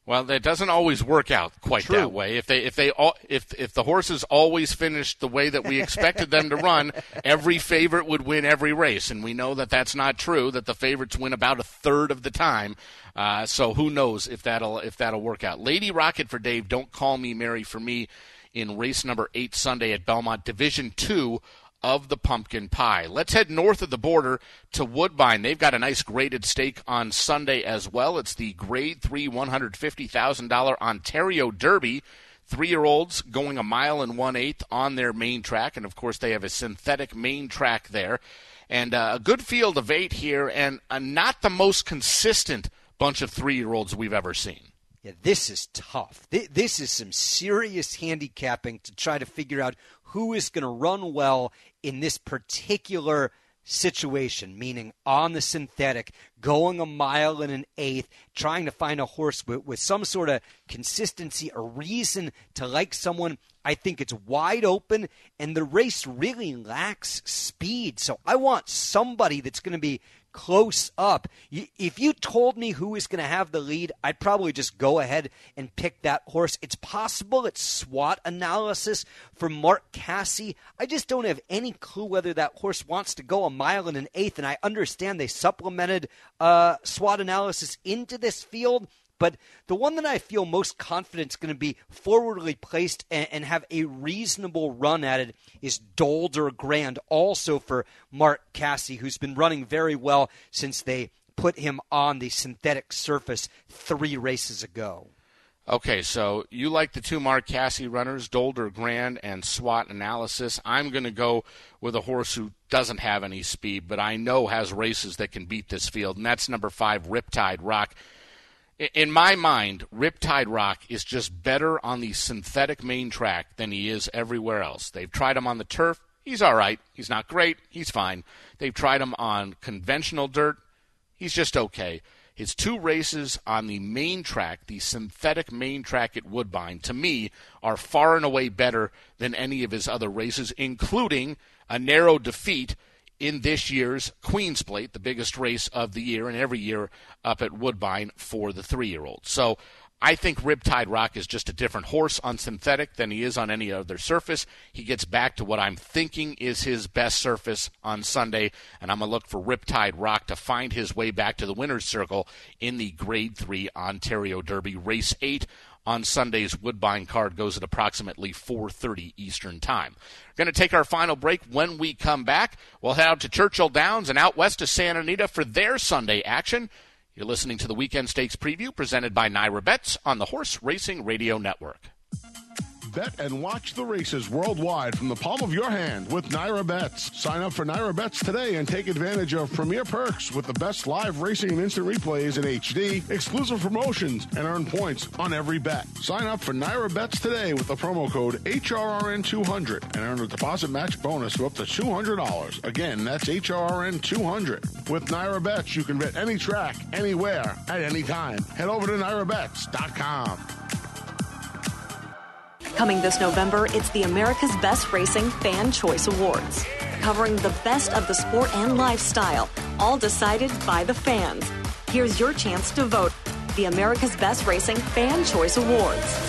Well, it doesn't always work out quite True. that way. If they, if they, all, if if the horses always finished the way that we expected them to run, every favorite would win every race, and we know that that's not true. That the favorites win about a third of the time. Uh, so who knows if that'll if that'll work out. Lady Rocket for Dave. Don't Call Me Mary for me in race number eight Sunday at Belmont, Division Two of the Pumpkin Pie. Let's head north of the border to Woodbine. They've got a nice graded stake on Sunday as well. It's the Grade three one hundred fifty thousand dollars Ontario Derby. Three-year-olds going a mile and one-eighth on their main track, and, of course, they have a synthetic main track there. And uh, a good field of eight here, and uh, not the most consistent bunch of three-year-olds we've ever seen. Yeah, this is tough. This is some serious handicapping to try to figure out who is going to run well in this particular situation, meaning on the synthetic, going a mile and an eighth, trying to find a horse with, with some sort of consistency, a reason to like someone. I think it's wide open, and the race really lacks speed. So I want somebody that's going to be close up. If you told me who is going to have the lead, I'd probably just go ahead and pick that horse. It's possible it's SWOT analysis for Mark Casse. I just don't have any clue whether that horse wants to go a mile and an eighth, and I understand they supplemented uh, SWOT analysis into this field. But the one that I feel most confident is going to be forwardly placed and, and have a reasonable run at it is Dolder Grand, also for Mark Casse, who's been running very well since they put him on the synthetic surface three races ago. Okay, so you like the two Mark Casse runners, Dolder Grand and SWOT Analysis. I'm going to go with a horse who doesn't have any speed, but I know has races that can beat this field, and that's number five, Riptide Rock. In my mind, Riptide Rock is just better on the synthetic main track than he is everywhere else. They've tried him on the turf. He's all right. He's not great. He's fine. They've tried him on conventional dirt. He's just okay. His two races on the main track, the synthetic main track at Woodbine, to me, are far and away better than any of his other races, including a narrow defeat in this year's Queen's Plate, the biggest race of the year and every year up at Woodbine for the three-year-olds. So I think Riptide Rock is just a different horse on synthetic than he is on any other surface. He gets back to what I'm thinking is his best surface on Sunday, and I'm going to look for Riptide Rock to find his way back to the winner's circle in the Grade three Ontario Derby. Race eight on Sunday's Woodbine card goes at approximately four thirty Eastern Time. We're going to take our final break. When we come back, we'll head out to Churchill Downs and out west to Santa Anita for their Sunday action. You're listening to the Weekend Stakes Preview presented by Naira Bets on the Horse Racing Radio Network. Bet and watch the races worldwide from the palm of your hand with Naira Bets. Sign up for Naira Bets today and take advantage of premier perks with the best live racing and instant replays in H D, exclusive promotions, and earn points on every bet. Sign up for Naira Bets today with the promo code H R R N two hundred and earn a deposit match bonus of up to two hundred dollars. Again, that's H R R N two hundred. With Naira Bets, you can bet any track, anywhere, at any time. Head over to Naira Bets dot com. Coming this November, it's the America's Best Racing Fan Choice Awards, covering the best of the sport and lifestyle, all decided by the fans. Here's your chance to vote. The America's Best Racing Fan Choice Awards.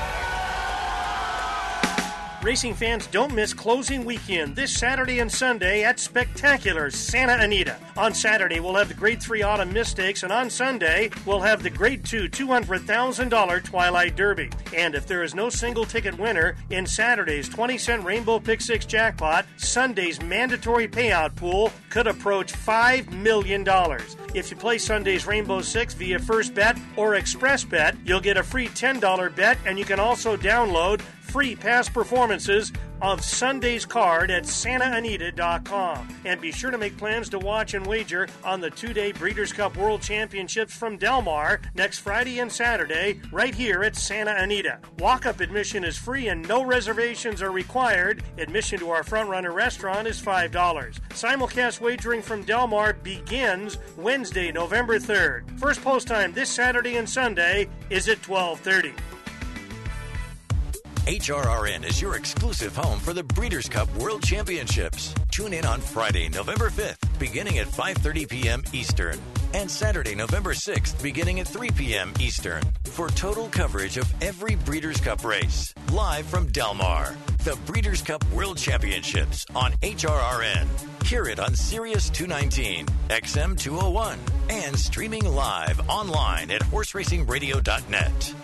Racing fans, don't miss closing weekend this Saturday and Sunday at Spectacular Santa Anita. On Saturday, we'll have the Grade three Autumn Mystics, and on Sunday, we'll have the Grade two two hundred thousand dollars Twilight Derby. And if there is no single ticket winner in Saturday's twenty cent Rainbow Pick six jackpot, Sunday's mandatory payout pool could approach five million dollars. If you play Sunday's Rainbow six via First Bet or Express Bet, you'll get a free ten dollars bet, and you can also download free past performances of Sunday's card at Santa Anita dot com. And be sure to make plans to watch and wager on the two-day Breeders' Cup World Championships from Del Mar next Friday and Saturday right here at Santa Anita. Walk-up admission is free and no reservations are required. Admission to our Frontrunner restaurant is five dollars. Simulcast wagering from Del Mar begins Wednesday, November third. First post time this Saturday and Sunday is at twelve thirty. H R R N is your exclusive home for the Breeders' Cup World Championships. Tune in on Friday, November fifth, beginning at five thirty p.m. Eastern. And Saturday, November sixth, beginning at three p.m. Eastern, for total coverage of every Breeders' Cup race. Live from Del Mar, the Breeders' Cup World Championships on H R R N. Hear it on Sirius two nineteen, X M two oh one, and streaming live online at horse racing radio dot net.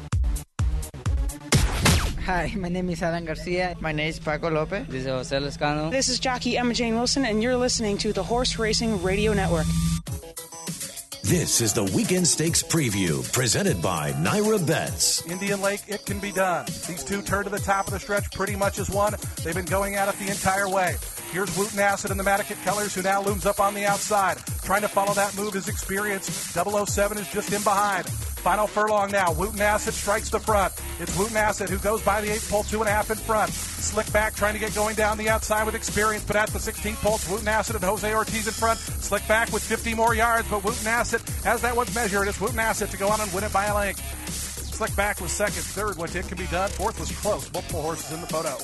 Hi, my name is Alan Garcia. My name is Paco Lopez. This is Jose Lescano. This is jockey Emma Jane Wilson, and you're listening to the Horse Racing Radio Network. This is the Weekend Stakes Preview, presented by Naira Bets. Indian Lake, it can be done. These two turn to the top of the stretch pretty much as one. They've been going at it the entire way. Here's Wooten Acid and the Matticat Kellers, who now looms up on the outside. Trying to follow that move is experience. double oh seven is just in behind. Final furlong now. Wooten Acid strikes the front. It's Wooten Acid who goes by the eighth pole, two and a half in front. Slick back, trying to get going down the outside with experience, but at the sixteenth pole, it's Wooten Acid and Jose Ortiz in front. Slick back with fifty more yards, but Wooten Acid, as that one's measured, it's Wooten Acid to go on and win it by a length. Slick back was second, third went It Can Be Done, fourth was close. Multiple horses in the photo.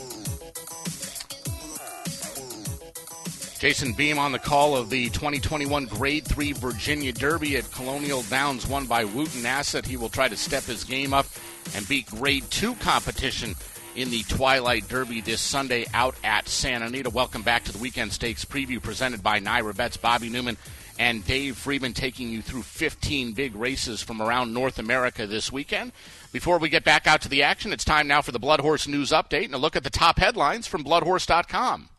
Jason Beam on the call of the twenty twenty-one Grade three Virginia Derby at Colonial Downs, won by Wooten Acid. He will try to step his game up and beat Grade two competition in the Twilight Derby this Sunday out at Santa Anita. Welcome back to the Weekend Stakes Preview presented by Naira Bets. Bobby Newman and Dave Friedman taking you through fifteen big races from around North America this weekend. Before we get back out to the action, it's time now for the Blood Horse News Update and a look at the top headlines from blood horse dot com.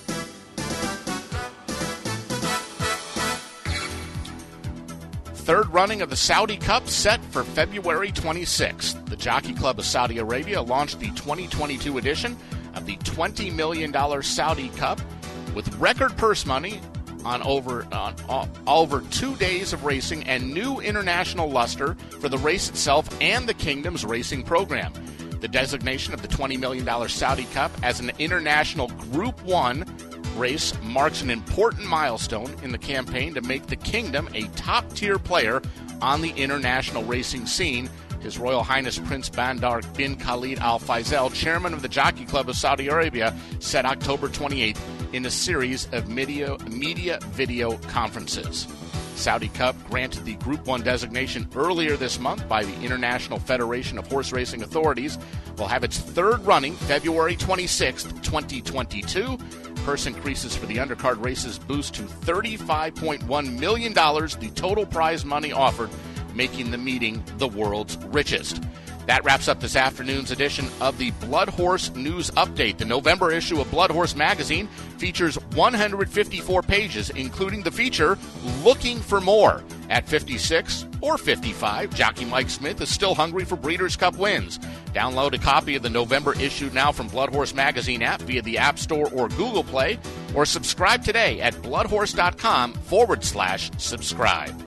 Third running of the Saudi Cup set for February twenty-sixth. The Jockey Club of Saudi Arabia launched the twenty twenty-two edition of the twenty million dollars Saudi Cup with record purse money on over on, on over two days of racing and new international luster for the race itself and the Kingdom's racing program. The designation of the twenty million dollars Saudi Cup as an international Group one race marks an important milestone in the campaign to make the Kingdom a top-tier player on the international racing scene. His Royal Highness Prince Bandar bin Khalid Al Faisal, chairman of the Jockey Club of Saudi Arabia, said October twenty-eighth in a series of media, media video conferences. Saudi Cup granted the Group one designation earlier this month by the International Federation of Horse Racing Authorities. Will have its third running February twenty-sixth, twenty twenty-two. Purse increases for the undercard races boost to thirty-five point one million dollars, the total prize money offered, making the meeting the world's richest. That wraps up this afternoon's edition of the Blood Horse News Update. The November issue of Blood Horse Magazine features one hundred fifty-four pages, including the feature Looking for More. At fifty-six or fifty-five, jockey Mike Smith is still hungry for Breeders' Cup wins. Download a copy of the November issue now from Blood Horse Magazine app via the App Store or Google Play, or subscribe today at bloodhorse.com forward slash subscribe.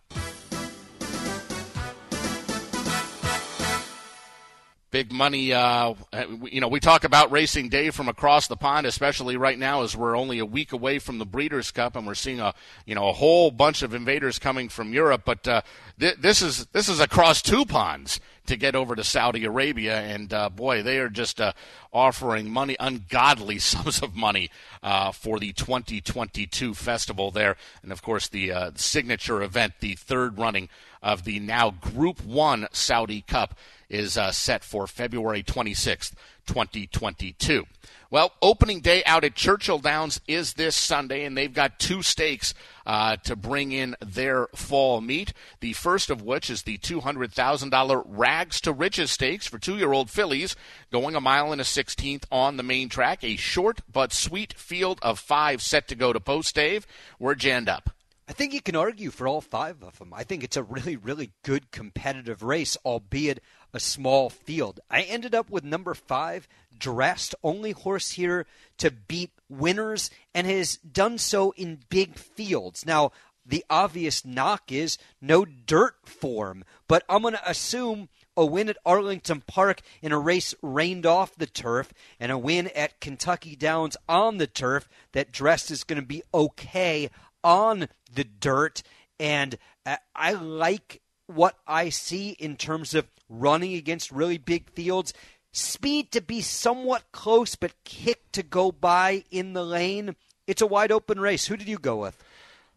Big money, uh, you know, we talk about racing Dave from across the pond, especially right now as we're only a week away from the Breeders' Cup and we're seeing a, you know, a whole bunch of invaders coming from Europe. But uh, th- this is this is across two ponds to get over to Saudi Arabia. And, uh, boy, they are just uh, offering money, ungodly sums of money uh, for the twenty twenty-two festival there. And, of course, the uh, signature event, the third running of the now Group one Saudi Cup, is uh, set for February twenty-sixth, twenty twenty-two. Well, opening day out at Churchill Downs is this Sunday, and they've got two stakes uh, to bring in their fall meet. The first of which is the two hundred thousand dollars Rags to Riches Stakes for two-year-old fillies, going a mile and a sixteenth on the main track. A short but sweet field of five set to go to post, Dave. Where'd you end up? I think you can argue for all five of them. I think it's a really, really good competitive race, albeit a small field. I ended up with number five, Dressed, only horse here to beat winners, and has done so in big fields. Now, the obvious knock is no dirt form, but I'm going to assume a win at Arlington Park in a race rained off the turf and a win at Kentucky Downs on the turf, that Dressed is going to be okay on the dirt. And uh, I like what I see in terms of running against really big fields. Speed to be somewhat close, but kick to go by in the lane. It's a wide open race. Who did you go with?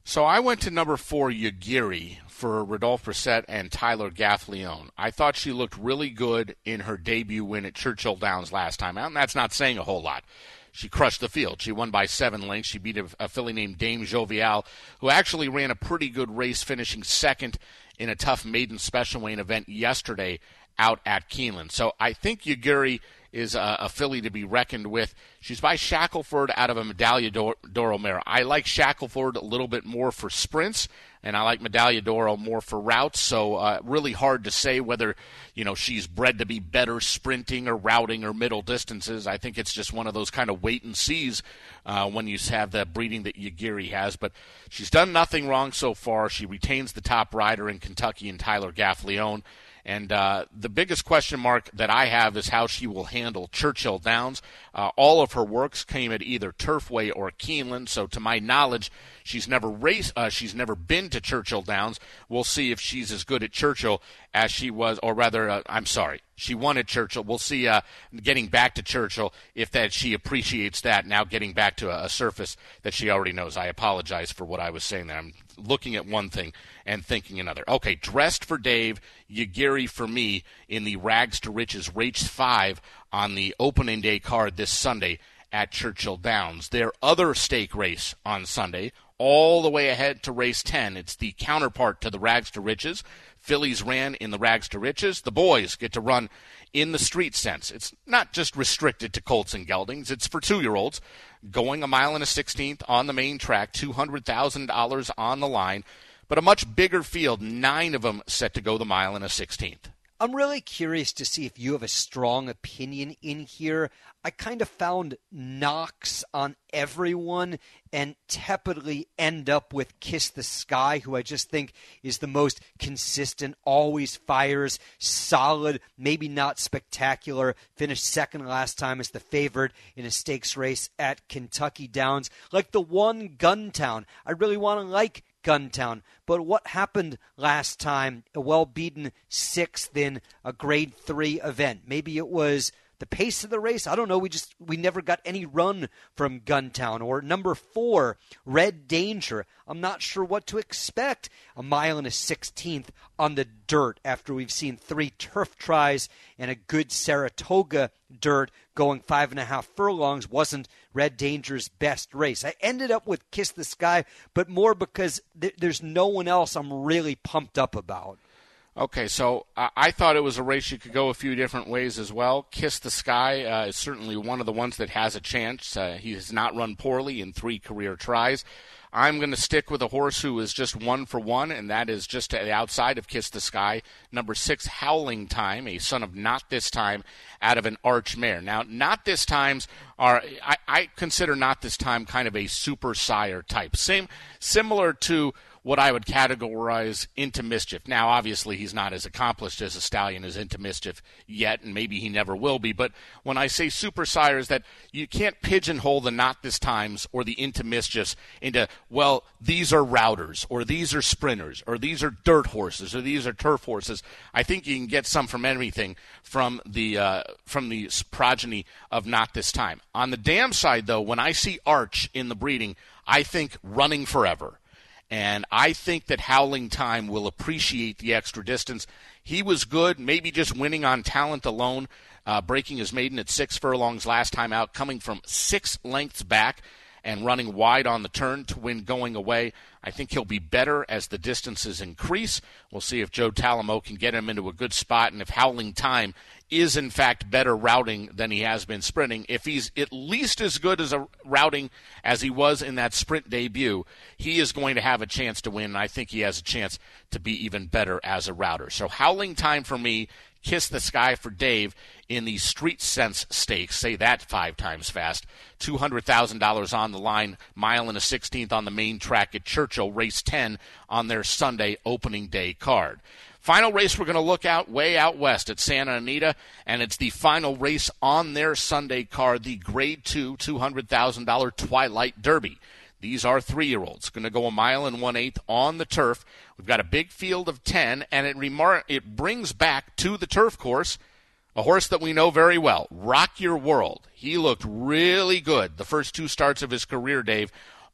So I went to number four, Yagiri, for Rodolphe Brissett and Tyler Gaffalione. I thought she looked really good in her debut win at Churchill Downs last time out, and that's not saying a whole lot. She crushed the field. She won by seven lengths. She beat a, a filly named Dame Jovial, who actually ran a pretty good race, finishing second in a tough maiden special weight event yesterday out at Keeneland. So I think Yagiri is a, a filly to be reckoned with. She's by Shackelford out of a Medaglia d'Oro mare. I like Shackelford a little bit more for sprints, and I like Medaglia d'Oro more for routes, so uh, really hard to say whether, you know, she's bred to be better sprinting or routing or middle distances. I think it's just one of those kind of wait and sees uh, when you have the breeding that Yagiri has, but she's done nothing wrong so far. She retains the top rider in Kentucky and Tyler Gaffalione. And uh, the biggest question mark that I have is how she will handle Churchill Downs. Uh, all of her works came at either Turfway or Keeneland, so to my knowledge, she's never raced. Uh, she's never been to Churchill Downs. We'll see if she's as good at Churchill as she was, or rather, uh, I'm sorry, she won at Churchill. We'll see. Uh, getting back to Churchill, if that she appreciates that. Now getting back to a, a surface that she already knows. I apologize for what I was saying there. I'm looking at one thing and thinking another. Okay, Dressed for Dave, Yagiri for me in the Rags to Riches Race five on the opening day card this Sunday at Churchill Downs. Their other stake race on Sunday, all the way ahead to race ten. It's the counterpart to the Rags to Riches. Fillies ran in the Rags to Riches. The boys get to run in the street sense. It's not just restricted to colts and geldings. It's for two-year-olds going a mile and a sixteenth on the main track, two hundred thousand dollars on the line, but a much bigger field, nine of them set to go the mile and a sixteenth. I'm really curious to see if you have a strong opinion in here. I kind of found knocks on everyone and tepidly end up with Kiss the Sky, who I just think is the most consistent, always fires, solid, maybe not spectacular, finished second last time as the favorite in a stakes race at Kentucky Downs. Like the one Guntown, I really want to like Guntown. But what happened last time, a well-beaten sixth in a grade three event? Maybe it was the pace of the race. I don't know. We just we never got any run from Guntown. Or number four, Red Danger. I'm not sure what to expect. A mile and a sixteenth on the dirt after we've seen three turf tries and a good Saratoga dirt going five and a half furlongs wasn't Red Danger's best race. I ended up with Kiss the Sky, but more because th- there's no one else I'm really pumped up about. Okay, so uh, I thought it was a race you could go a few different ways as well. Kiss the Sky uh, is certainly one of the ones that has a chance. Uh, he has not run poorly in three career tries. I'm going to stick with a horse who is just one for one, and that is just to the outside of Kiss the Sky. Number six, Howling Time, a son of Not This Time out of an Arch mare. Now, Not This Times are, I, I consider Not This Time kind of a super sire type. Same, similar to what I would categorize Into Mischief. Now, obviously, he's not as accomplished as a stallion as Into Mischief yet, and maybe he never will be. But when I say super sires, that you can't pigeonhole the Not This Times or the Into Mischiefs into, well, these are routers, or these are sprinters, or these are dirt horses, or these are turf horses. I think you can get some from anything from the uh, from the progeny of Not This Time. On the dam side, though, when I see Arch in the breeding, I think Running Forever. And I think that Howling Time will appreciate the extra distance. He was good, maybe just winning on talent alone, uh, breaking his maiden at six furlongs last time out, coming from six lengths back and running wide on the turn to win going away. I think he'll be better as the distances increase. We'll see if Joe Talamo can get him into a good spot, and if Howling Time is, in fact, better routing than he has been sprinting. If he's at least as good as a routing as he was in that sprint debut, he is going to have a chance to win, and I think he has a chance to be even better as a router. So Howling Time for me, Kiss the Sky for Dave in the Street Sense Stakes. Say that five times fast. two hundred thousand dollars on the line, mile and a sixteenth on the main track at Churchill, race ten on their Sunday opening day card. Final race we're going to look out way out west at Santa Anita, and it's the final race on their Sunday card, the Grade two, two hundred thousand dollars Twilight Derby. These are three-year-olds, going to go a mile and one-eighth on the turf. We've got a big field of ten, and it remar- it brings back to the turf course a horse that we know very well, Rock Your World. He looked really good the first two starts of his career, Dave,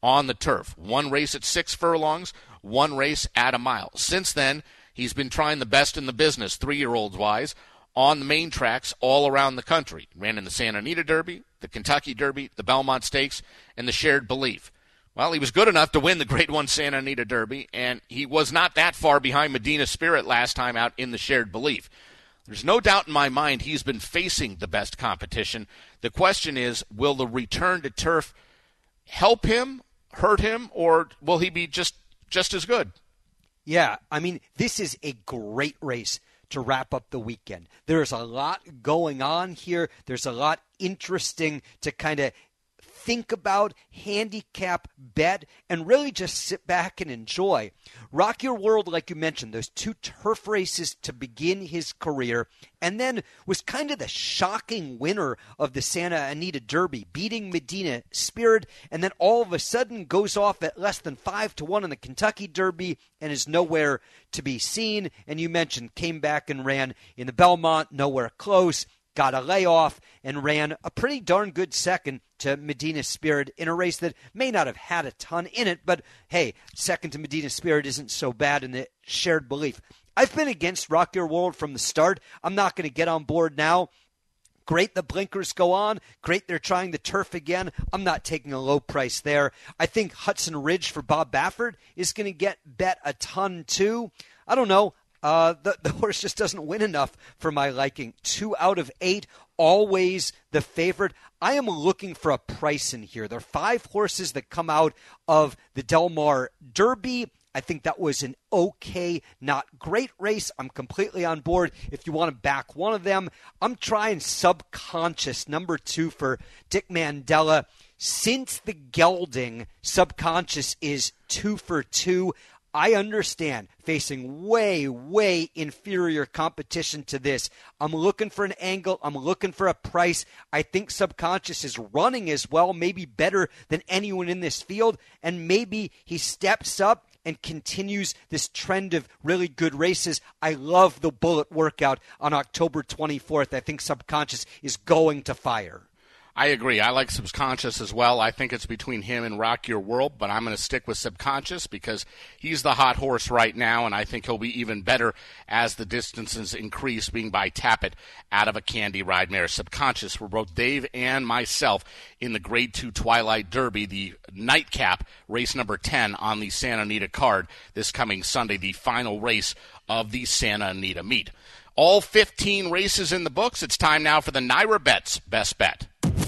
on the turf. One race at six furlongs, one race at a mile. Since then, he's been trying the best in the business, three-year-olds wise, on the main tracks all around the country. Ran in the Santa Anita Derby, the Kentucky Derby, the Belmont Stakes, and the Shared Belief. Well, he was good enough to win the Grade one Santa Anita Derby, and he was not that far behind Medina Spirit last time out in the Shared Belief. There's no doubt in my mind he's been facing the best competition. The question is, will the return to turf help him, hurt him, or will he be just, just as good? Yeah, I mean, this is a great race to wrap up the weekend. There's a lot going on here. There's a lot interesting to kind of think about, handicap, bet, and really just sit back and enjoy. Rock Your World, like you mentioned, those two turf races to begin his career, and then was kind of the shocking winner of the Santa Anita Derby, beating Medina Spirit, and then all of a sudden goes off at less than five to one in the Kentucky Derby and is nowhere to be seen. And you mentioned came back and ran in the Belmont, nowhere close. Got a layoff and ran a pretty darn good second to Medina Spirit in a race that may not have had a ton in it, but hey, second to Medina Spirit isn't so bad in the Shared Belief. I've been against Rock Your World from the start. I'm not going to get on board now. Great, the blinkers go on. Great, they're trying the turf again. I'm not taking a low price there. I think Hudson Ridge for Bob Baffert is going to get bet a ton too. I don't know. Uh, the, the horse just doesn't win enough for my liking. Two out of eight, always the favorite. I am looking for a price in here. There are five horses that come out of the Del Mar Derby. I think that was an okay, not great race. I'm completely on board if you want to back one of them. I'm trying Subconscious, number two for Dick Mandela. Since the gelding, Subconscious is two for two. I understand facing way, way inferior competition to this. I'm looking for an angle. I'm looking for a price. I think Subconscious is running as well, maybe better than anyone in this field, and maybe he steps up and continues this trend of really good races. I love the Bullet workout on October twenty-fourth. I think Subconscious is going to fire. I agree. I like Subconscious as well. I think it's between him and Rock Your World, but I'm going to stick with Subconscious because he's the hot horse right now, and I think he'll be even better as the distances increase, being by Tapit out of a Candy Ride mare. Subconscious for both Dave and myself in the Grade two Twilight Derby, the nightcap, race number ten on the Santa Anita card this coming Sunday, the final race of the Santa Anita meet. All fifteen races in the books. It's time now for the Naira Bets Best Bet.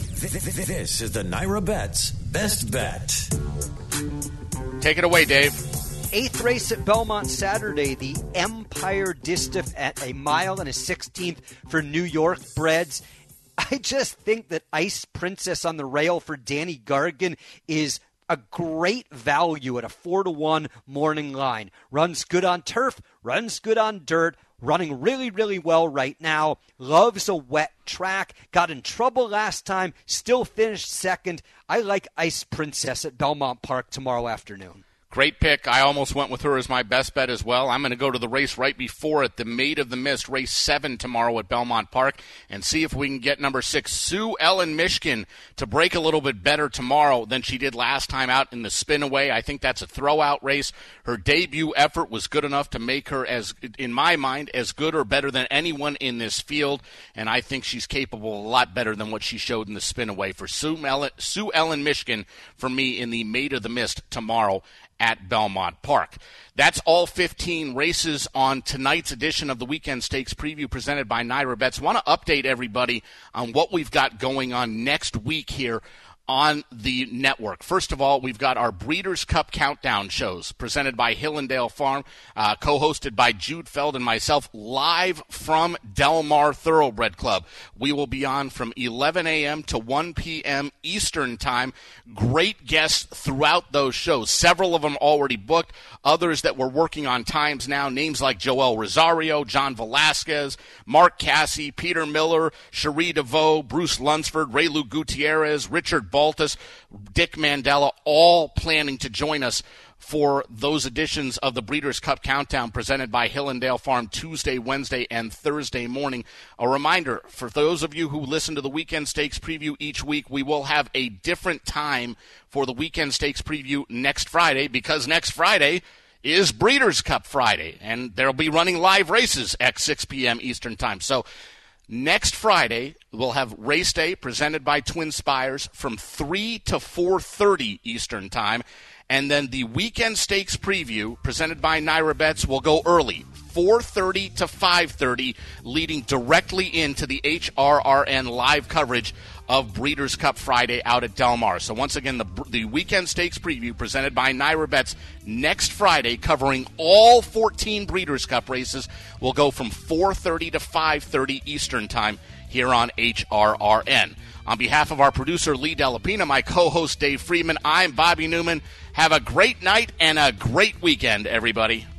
This is the Naira Bets Best Bet. Take it away, Dave. Eighth race at Belmont Saturday, the Empire Distaff at a mile and a sixteenth for New York breds. I just think that Ice Princess on the rail for Danny Gargan is a great value at a four to one morning line. Runs good on turf, runs good on dirt, running really, really well right now. Loves a wet track. Got in trouble last time, still finished second. I like Ice Princess at Belmont Park tomorrow afternoon. Great pick. I almost went with her as my best bet as well. I'm going to go to the race right before it, the Maid of the Mist, race seven tomorrow at Belmont Park, and see if we can get number six, Sue Ellen Mishkin, to break a little bit better tomorrow than she did last time out in the spin-away. I think that's a throw-out race. Her debut effort was good enough to make her, as in my mind, as good or better than anyone in this field, and I think she's capable a lot better than what she showed in the spin-away. For Sue Ellen, Sue Ellen Mishkin, for me, in the Maid of the Mist tomorrow at Belmont Park. That's all fifteen races on tonight's edition of the Weekend Stakes Preview presented by Naira Bets. I want to update everybody on what we've got going on next week here on the network. First of all, we've got our Breeders' Cup Countdown shows presented by Hillendale Farm, uh, co-hosted by Jude Feld and myself, live from Del Mar Thoroughbred Club. We will be on from eleven a.m. to one p.m. Eastern Time. Great guests throughout those shows. Several of them already booked. Others that we're working on times now. Names like Joel Rosario, John Velasquez, Mark Cassie, Peter Miller, Cherie DeVoe, Bruce Lunsford, Ray Lou Gutierrez, Richard Baltus, Dick Mandela, all planning to join us for those editions of the Breeders' Cup Countdown presented by Hillendale Farm Tuesday, Wednesday, and Thursday morning. A reminder, for those of you who listen to the Weekend Stakes preview each week, we will have a different time for the Weekend Stakes preview next Friday, because next Friday is Breeders' Cup Friday, and they'll be running live races at six p.m. Eastern Time. So next Friday, we'll have Race Day presented by Twin Spires from three to four thirty Eastern Time. And then the Weekend Stakes preview presented by Naira Bets will go early, four thirty to five thirty, leading directly into the H R R N live coverage of Breeders' Cup Friday out at Del Mar. So once again, the, the Weekend Stakes preview presented by Naira Bets next Friday, covering all fourteen Breeders' Cup races, will go from four thirty to five thirty Eastern Time here on H R R N. On behalf of our producer, Lee Delapina, my co-host, Dave Friedman, I'm Bobby Newman. Have a great night and a great weekend, everybody.